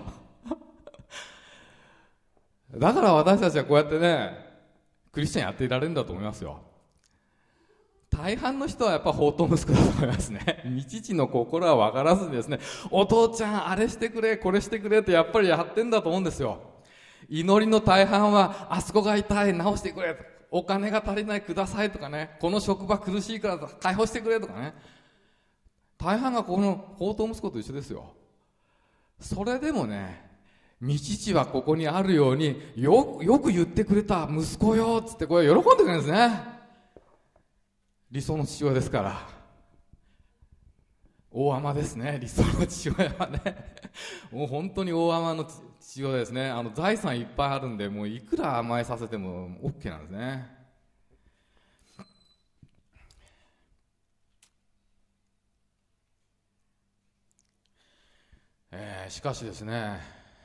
だから私たちはこうやってね、クリスチャンやっていられるんだと思いますよ。大半の人はやっぱ放蕩息子だと思いますね。御父の心は分からずにですね、お父ちゃんあれしてくれこれしてくれってやっぱりやってんだと思うんですよ。祈りの大半はあそこが痛い直してくれ、お金が足りないくださいとかね、この職場苦しいから解放してくれとかね、大半がこの放蕩息子と一緒ですよ。それでもね、御父はここにあるように よ, よく言ってくれた息子よっつってこれ喜んでくれるんですね。理想の父親ですから。大甘ですね、理想の父親はね。もう本当に大甘の父親ですね。あの財産いっぱいあるんで、もういくら甘えさせても OK なんですね。えー、しかしですね、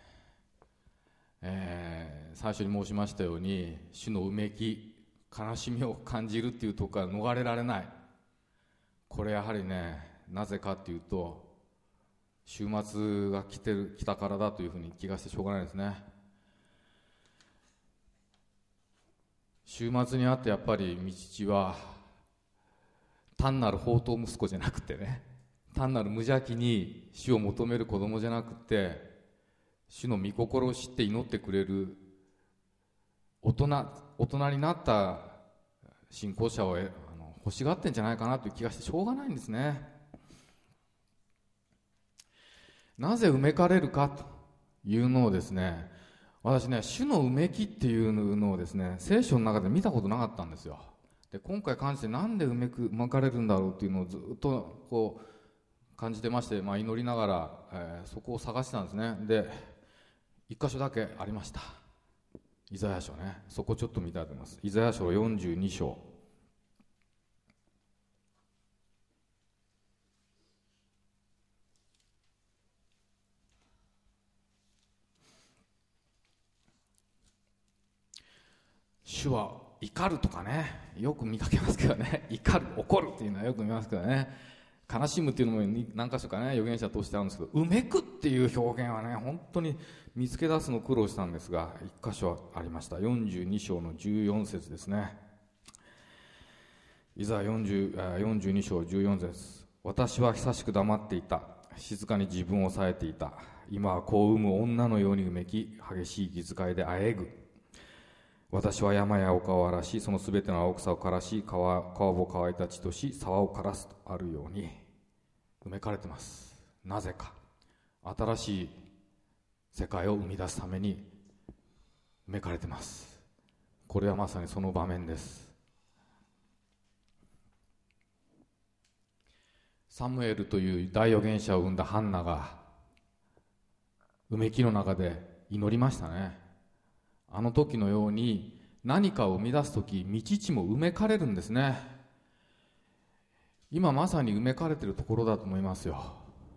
えー、最初に申しましたように、主のうめき、悲しみを感じるっていうところから逃れられない。これやはりね、なぜかっていうと、週末が来てる来たからだというふうに気がしてしょうがないですね。週末にあってやっぱり御父は単なる放蕩息子じゃなくてね、単なる無邪気に主を求める子供じゃなくて、主の御心を知って祈ってくれる大人、大人になった信仰者をあの欲しがってんじゃないかなという気がしてしょうがないんですね。なぜうめかれるかというのをですね、私ね、主のうめきっていうのをですね、聖書の中で見たことなかったんですよ。で、今回感じてなんでうめくうめかれるんだろうっていうのをずっとこう感じてまして、まあ、祈りながら、えー、そこを探してたんですね。で、一箇所だけありました。イザヤ書ね。そこちょっと見たいと思います。イザヤ書よんじゅうに章。主は怒るとかね、よく見かけますけどね、怒る、怒るっていうのはよく見ますけどね、悲しむっていうのも何箇所かね、預言者としてあるんですけど、うめくっていう表現はね、本当に見つけ出すの苦労したんですが、一箇所ありました。よんじゅうに章のじゅうよん節ですね。いざよんじゅう、よんじゅうに章じゅうよん節。私は久しく黙っていた。静かに自分を抑えていた。今は子を産む女のようにうめき、激しい気遣いであえぐ。 私は山や丘を荒らし、そのすべての青草を枯らし、川川を乾いた地とし、沢を枯らすとあるように埋めかれてます。なぜか、新しい世界を生み出すために埋めかれてます。これはまさにその場面です。サムエルという大預言者を生んだハンナが埋め木の中で祈りましたね。あの時のように何かを生み出す時、道地も埋めかれるんですね。今まさに埋めかれているところだと思いますよ。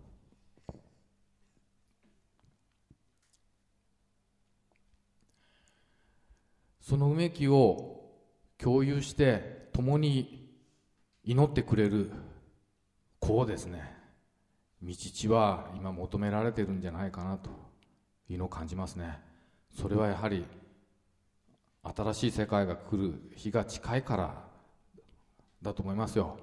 その埋め木を共有して共に祈ってくれるこうですね、道地は今求められているんじゃないかなというのを感じますね。それはやはり新しい世界が来る日が近いからだと思いますよ。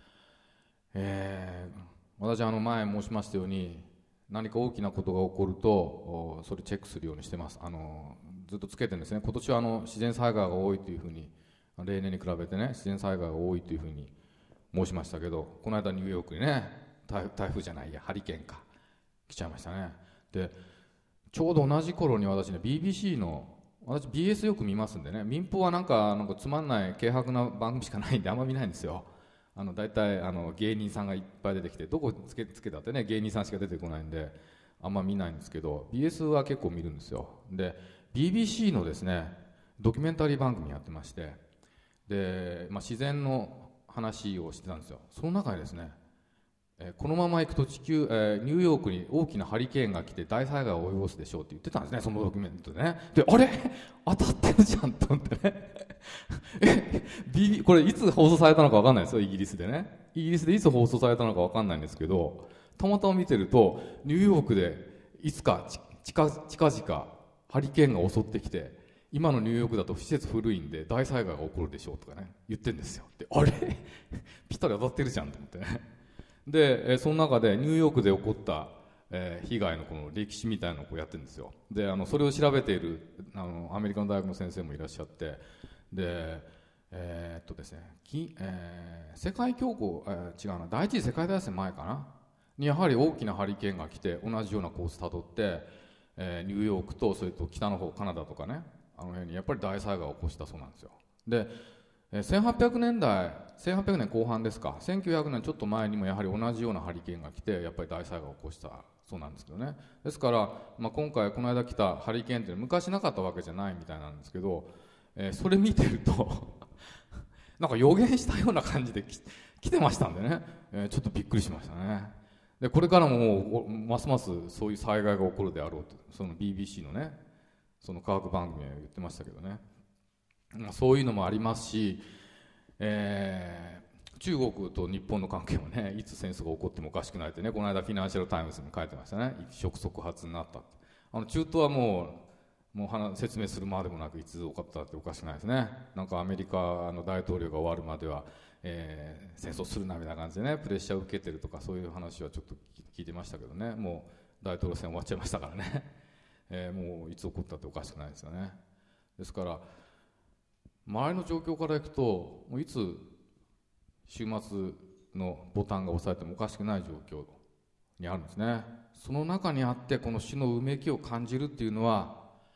えー、私はあの前申しましたように、何か大きなことが起こるとそれチェックするようにしてます。あのずっとつけてるんですね。今年はあの自然災害が多いというふうに、例年に比べてね、自然災害が多いというふうに申しましたけど、この間ニューヨークにね、台台風じゃないやハリケーンか来ちゃいましたね。でちょうど同じ頃に私ね ビービーシー の、私 ビーエス よく見ますんでね、民放はなんか、なんかつまんない軽薄な番組しかないんであんま見ないんですよ。あの大体あの芸人さんがいっぱい出てきて、どこつけつけたってね芸人さんしか出てこないんであんま見ないんですけど、 ビーエス は結構見るんですよ。で ビービーシー のですねドキュメンタリー番組やってまして、で、まあ、自然の話をしてたんですよ。その中でですね、えーこのまま行くと地球、えーニューヨークに大きなハリケーンが来て大災害を及ぼすでしょうって言ってたんですね、そのドキュメントでね。で、あれ当たってるじゃんと思ってねえ、ビービー これいつ放送されたのか分かんないですよ、イギリスでね。イギリスでいつ放送されたのか分かんないんですけど、たまたま見てるとニューヨークでいつかち近近々ハリケーンが襲ってきて、今のニューヨークだと施設古いんで大災害が起こるでしょうとかね言ってるんですよ。で、あれぴったり当たってるじゃんと思ってね。で、えーその中でニューヨークで起こった、えー被害のこの歴史みたいなのをこうやってるんですよ。で、あのそれを調べているあのアメリカの大学の先生もいらっしゃって、で、えーっとですね、きえー世界恐慌、えー違うな、第一次世界大戦前かなにやはり大きなハリケーンが来て同じようなコースたどって、えーニューヨークとそれと北の方カナダとかね、あの辺にやっぱり大災害を起こしたそうなんですよ。で、えーせんはっぴゃくねんだい、せんはっぴゃくねんこう半ですか、せんきゅうひゃくねんちょっと前にもやはり同じようなハリケーンが来てやっぱり大災害を起こしたそうなんですけどね。ですから、まあ、今回この間来たハリケーンっていうのは昔なかったわけじゃないみたいなんですけど、えーそれ見てるとなんか予言したような感じでき来てましたんでね、えーちょっとびっくりしましたね。でこれからももうますますそういう災害が起こるであろうと、その ビービーシー のねその科学番組は言ってましたけどね、まあ、そういうのもありますし、えー中国と日本の関係もね、いつ戦争が起こってもおかしくないってね、この間フィナンシャルタイムズに書いてましたね。一触即発になった。あの中東はもうもう話説明するまでもなくいつ起こったっておかしくないですね。なんかアメリカの大統領が終わるまでは、えー戦争するなみたいな感じでねプレッシャーを受けてるとか、そういう話はちょっと聞いてましたけどね。もう大統領選終わっちゃいましたからね、えーもういつ起こったっておかしくないですよね。ですから周りの状況からいくと、もういつ週末のボタンが押されてもおかしくない状況にあるんですね。その中にあってこの主のうめきを感じるっていうのは、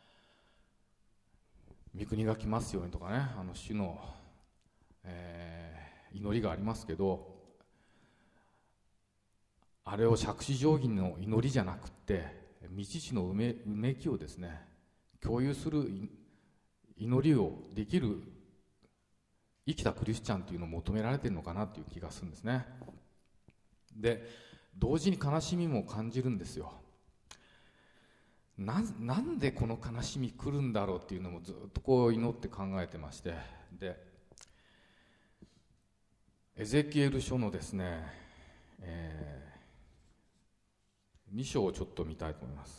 御国が来ますようにとかね、あの主の、えー祈りがありますけど、あれを杓子定規の祈りじゃなくって道地のうめうめきをですね共有する祈りをできる生きたクリスチャンというのを求められているのかなという気がするんですね。で同時に悲しみも感じるんですよ。な, なんでこの悲しみ来るんだろうっていうのもずっとこう祈って考えてまして、でエゼキエル書のですね、えー、に章をちょっと見たいと思います。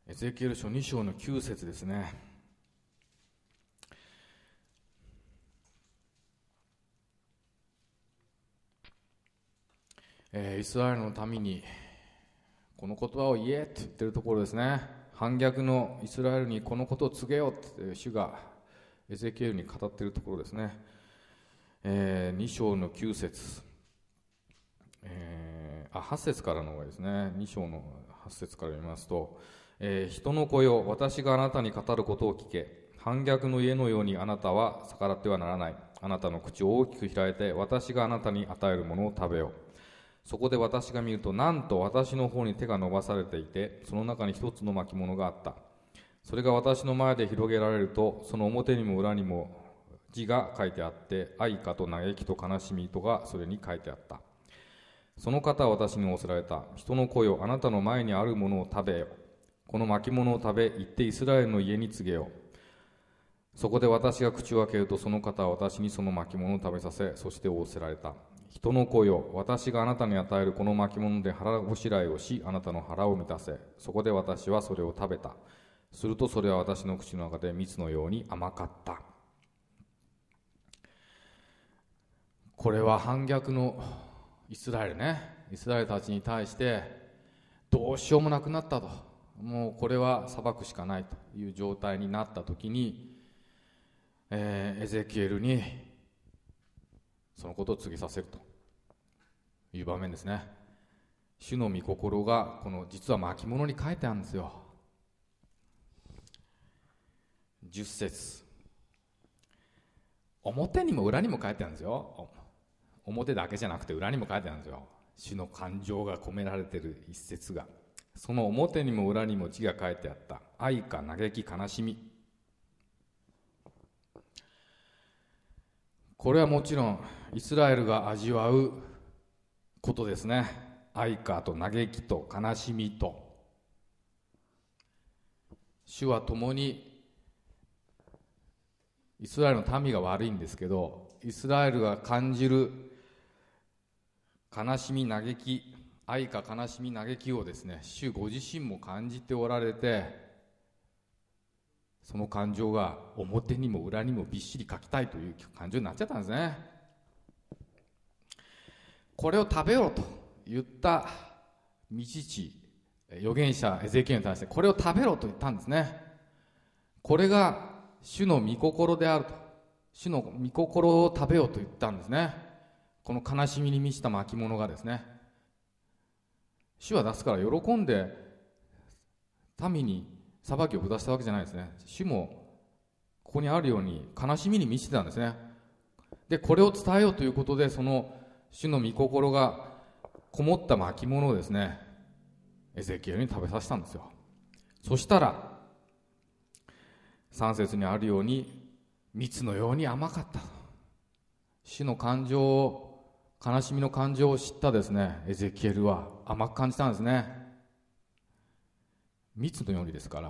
エゼキエル書に章のきゅう節ですね。えー、イスラエルの民にこの言葉を言えと言ってるところですね。反逆のイスラエルにこのことを告げようって主がエゼキエルに語っているところですね。えー、に章のきゅう節、えー、あはち節からの方がいいですね。に章のはち節から読みますと、えー、人の子よ、私があなたに語ることを聞け。反逆の家のようにあなたは逆らってはならない。あなたの口を大きく開いて、私があなたに与えるものを食べよう。そこで私が見ると、なんと私の方に手が伸ばされていて、その中に一つの巻物があった。それが私の前で広げられると、その表にも裏にも字が書いてあって、愛かと嘆きと悲しみとがそれに書いてあった。その方は私に仰せられた。人の子よ、あなたの前にあるものを食べよ。この巻物を食べ、行ってイスラエルの家に告げよう。そこで私が口を開けると、その方は私にその巻物を食べさせ、そして仰せられた。人の子よ、私があなたに与えるこの巻物で腹ごしらえをし、あなたの腹を満たせ。そこで私はそれを食べた。するとそれは私の口の中で蜜のように甘かった。これは反逆のイスラエルね。イスラエルたちに対してどうしようもなくなったと。もうこれは裁くしかないという状態になったときに、えー、エゼキエルにそのことを告げさせるという場面ですね。主の御心がこの実は巻物に書いてあるんですよ。じゅっ節、表にも裏にも書いてあるんですよ。表だけじゃなくて裏にも書いてあるんですよ。主の感情が込められている一節が、その表にも裏にも字が書いてあった。愛か嘆き悲しみ。これはもちろんイスラエルが味わうことですね。愛かと嘆きと悲しみと。主は共にイスラエルの民が悪いんですけど、イスラエルが感じる悲しみ嘆き、愛か悲しみ嘆きをですね、主ご自身も感じておられて、その感情が表にも裏にもびっしり書きたいという感情になっちゃったんですね。これを食べようと言った御父、預言者エゼキエルに対してこれを食べろと言ったんですね。これが主の御心であると。主の御心を食べようと言ったんですね。この悲しみに満ちた巻物がですね、主は出すから喜んで民に裁きを下したわけじゃないですね。主もここにあるように悲しみに満ちてたんですね。でこれを伝えようということで、その主の御心がこもった巻物をですね、エゼキエルに食べさせたんですよ。そしたらさん節にあるように蜜のように甘かった。主の感情を、悲しみの感情を知ったですね、エゼキエルは甘く感じたんですね。蜜のようにですから、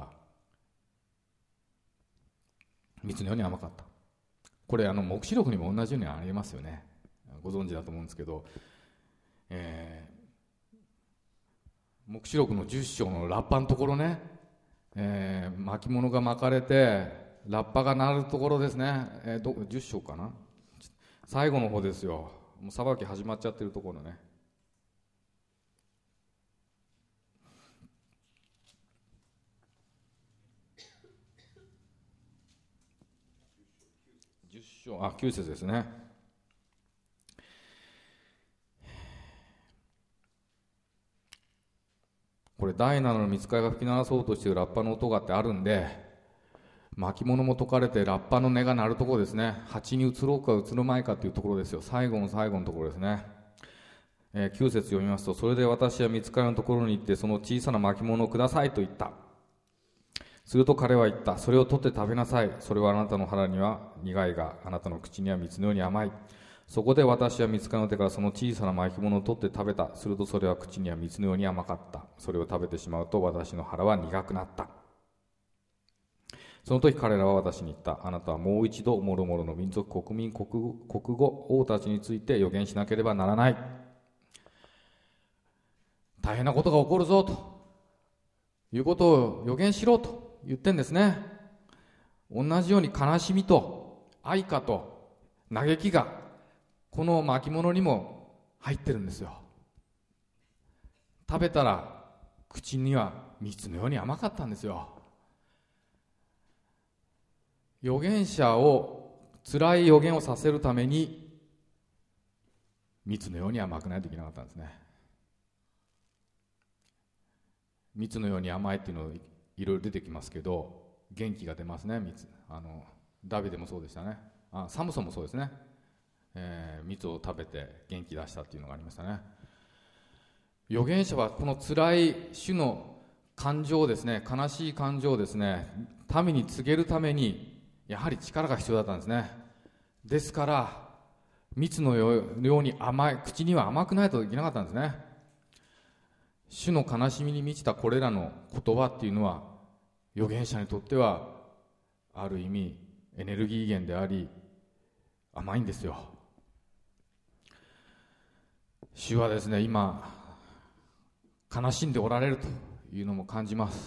蜜のように甘かった。これあの黙示録にも同じようにありますよね。ご存知だと思うんですけど、えー、黙示録のじゅっ章のラッパのところね、えー、巻物が巻かれてラッパが鳴るところですね。えー、どじゅっ章かな、最後の方ですよ。もう裁き始まっちゃってるところね。じゅっ章、あ、きゅう節ですね。これ第七の御使いが吹き鳴らそうとしているラッパの音がってあるんで、巻物も解かれてラッパの音が鳴るところですね。蜂に移ろうか移るまいかというところですよ。最後の最後のところですね。えー、きゅう節読みますと、それで私は御使いのところに行ってその小さな巻物をくださいと言った。すると彼は言った。それを取って食べなさい。それはあなたの腹には苦いが、あなたの口には蜜のように甘い。そこで私は御使いの手からその小さな巻物を取って食べた。するとそれは口には蜜のように甘かった。それを食べてしまうと私の腹は苦くなった。その時彼らは私に言った。あなたはもう一度もろもろの民族、国民、国語、国語王たちについて予言しなければならない。大変なことが起こるぞということを予言しろと言ってんですね。同じように悲しみと愛花と嘆きがこの巻物にも入ってるんですよ。食べたら口には蜜のように甘かったんですよ。預言者を辛い預言をさせるために蜜のように甘くないといけなかったんですね。蜜のように甘いっていうのいろいろ出てきますけど、元気が出ますね。蜜、あのダビデもそうでしたね。あ、サムソンもそうですね。えー、蜜を食べて元気出したっていうのがありましたね。預言者はこの辛い主の感情をですね、悲しい感情をですね、民に告げるためにやはり力が必要だったんですね。ですから蜜のように甘い、口には甘くないといけなかったんですね。主の悲しみに満ちたこれらの言葉っていうのは預言者にとってはある意味エネルギー源であり甘いんですよ。主はですね、今悲しんでおられるというのも感じます。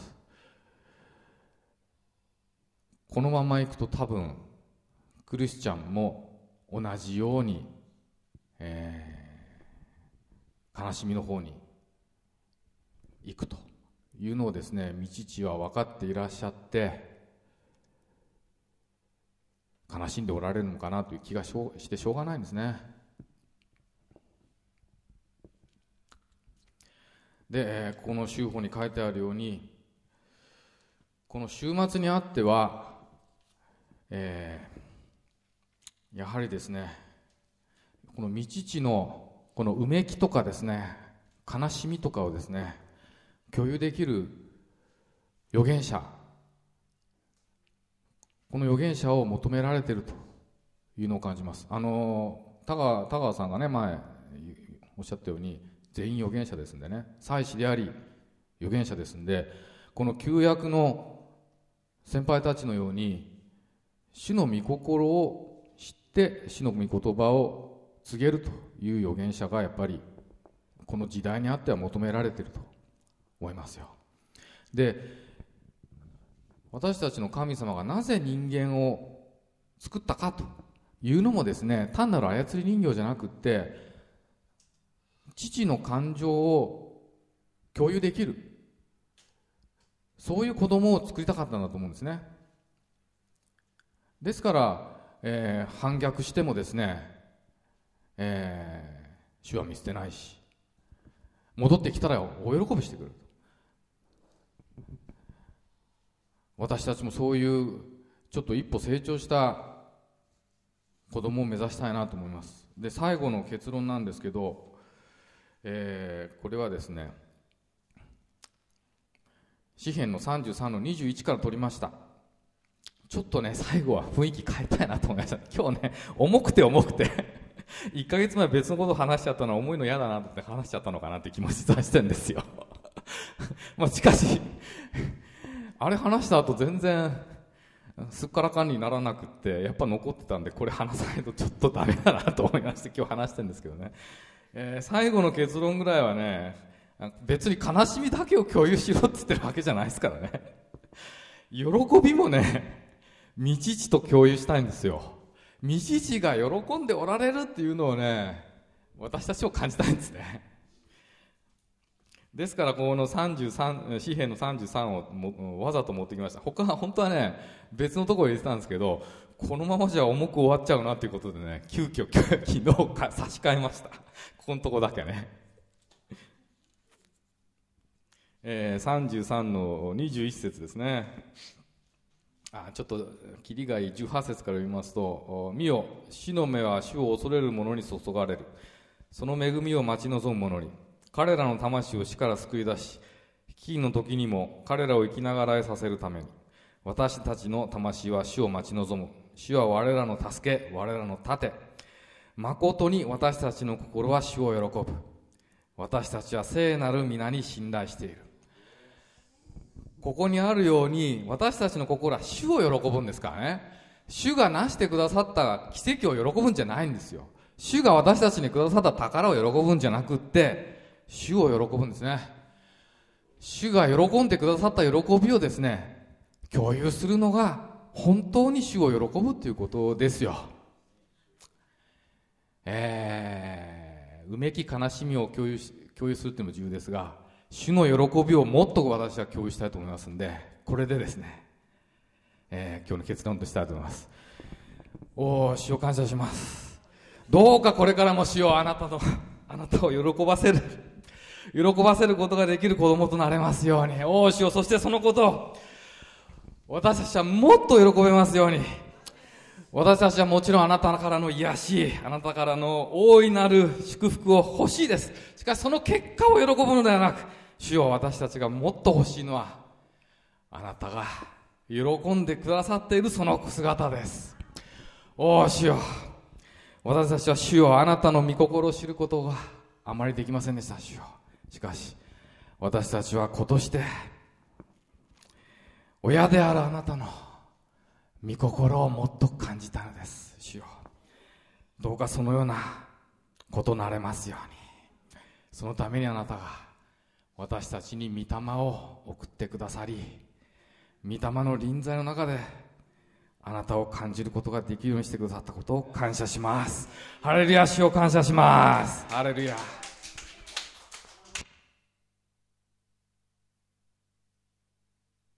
このままいくと多分クリスチャンも同じように、えー、悲しみの方に行くというのをですね、御父は分かっていらっしゃって悲しんでおられるのかなという気がしょうしてしょうがないんですね。で、この週報に書いてあるように、この週末にあっては、えー、やはりですね、この御父のこのうめきとかですね、悲しみとかをですね、共有できる預言者、この預言者を求められているというのを感じます。あの田川、田川さんがね前おっしゃったように、全員預言者ですんでね、祭司であり預言者ですんで、この旧約の先輩たちのように主の御心を知って主の御言葉を告げるという預言者がやっぱりこの時代にあっては求められていると思いますよ。で、私たちの神様がなぜ人間を作ったかというのもですね、単なる操り人形じゃなくって父の感情を共有できる、そういう子供を作りたかったんだと思うんですね。ですから、えー、反逆してもですね、えー、主は見捨てないし、戻ってきたらお喜びしてくる。私たちもそういうちょっと一歩成長した子供を目指したいなと思います。で、最後の結論なんですけど、えー、これはですね、詩編のさんじゅうさんのにじゅういちから取りました。ちょっとね、最後は雰囲気変えたいなと思いました。今日ね、重くて重くていっかげつまえ別のことを話しちゃったのは重いの嫌だなって話しちゃったのかなって気持ちさせてるんですよまあしかしあれ話した後全然すっからかんにならなくって、やっぱ残ってたんで、これ話さないとちょっとダメだなと思いまして今日話してるんですけどね、えー、最後の結論ぐらいはね、別に悲しみだけを共有しろって言ってるわけじゃないですからね喜びもね、御父と共有したいんですよ。御父が喜んでおられるっていうのをね、私たちも感じたいんですね。ですからこのさんじゅうさん詩編のさんじゅうさんをもわざと持ってきました。他は本当はね別のところに入れてたんですけど、このままじゃ重く終わっちゃうなということでね、急遽昨日か差し替えました。ここのとこだけね、えー、さんじゅうさんのにじゅういち節ですね。あ、ちょっと切りがいいじゅうはち節から読みますと、見よ、主の目は主を恐れる者に注がれる。その恵みを待ち望む者に、彼らの魂を死から救い出し、危機の時にも彼らを生きながらえさせるために、私たちの魂は主を待ち望む。主は我らの助け、我らの盾。誠に私たちの心は主を喜ぶ。私たちは聖なる皆に信頼している。ここにあるように、私たちの心は主を喜ぶんですからね。主がなしてくださった奇跡を喜ぶんじゃないんですよ。主が私たちにくださった宝を喜ぶんじゃなくって、主を喜ぶんですね。 主が喜んでくださった喜びをですね、共有するのが本当に主を喜ぶということですよ。えー、うめき悲しみを共有し、共有するっていうのも重要ですが、主の喜びをもっと私は共有したいと思いますので、これでですね、えー、今日の結論としたいと思います。おー、主を感謝します。どうかこれからも主をあなたのあなたを喜ばせる喜ばせることができる子供となれますように。おー、主よ、そしてそのことを私たちはもっと喜べますように。私たちはもちろんあなたからの癒し、あなたからの大いなる祝福を欲しいです。しかしその結果を喜ぶのではなく、主よ、私たちがもっと欲しいのはあなたが喜んでくださっているその姿です。おー、主よ、私たちは主よ、あなたの御心を知ることがあまりできませんでした。主よ、しかし私たちは子として親であるあなたの御心をもっと感じたのです。主よ、どうかそのようなことなれますように。そのためにあなたが私たちに御霊を送ってくださり、御霊の臨在の中であなたを感じることができるようにしてくださったことを感謝します。ハレルヤ、主を感謝します。ハレルヤ。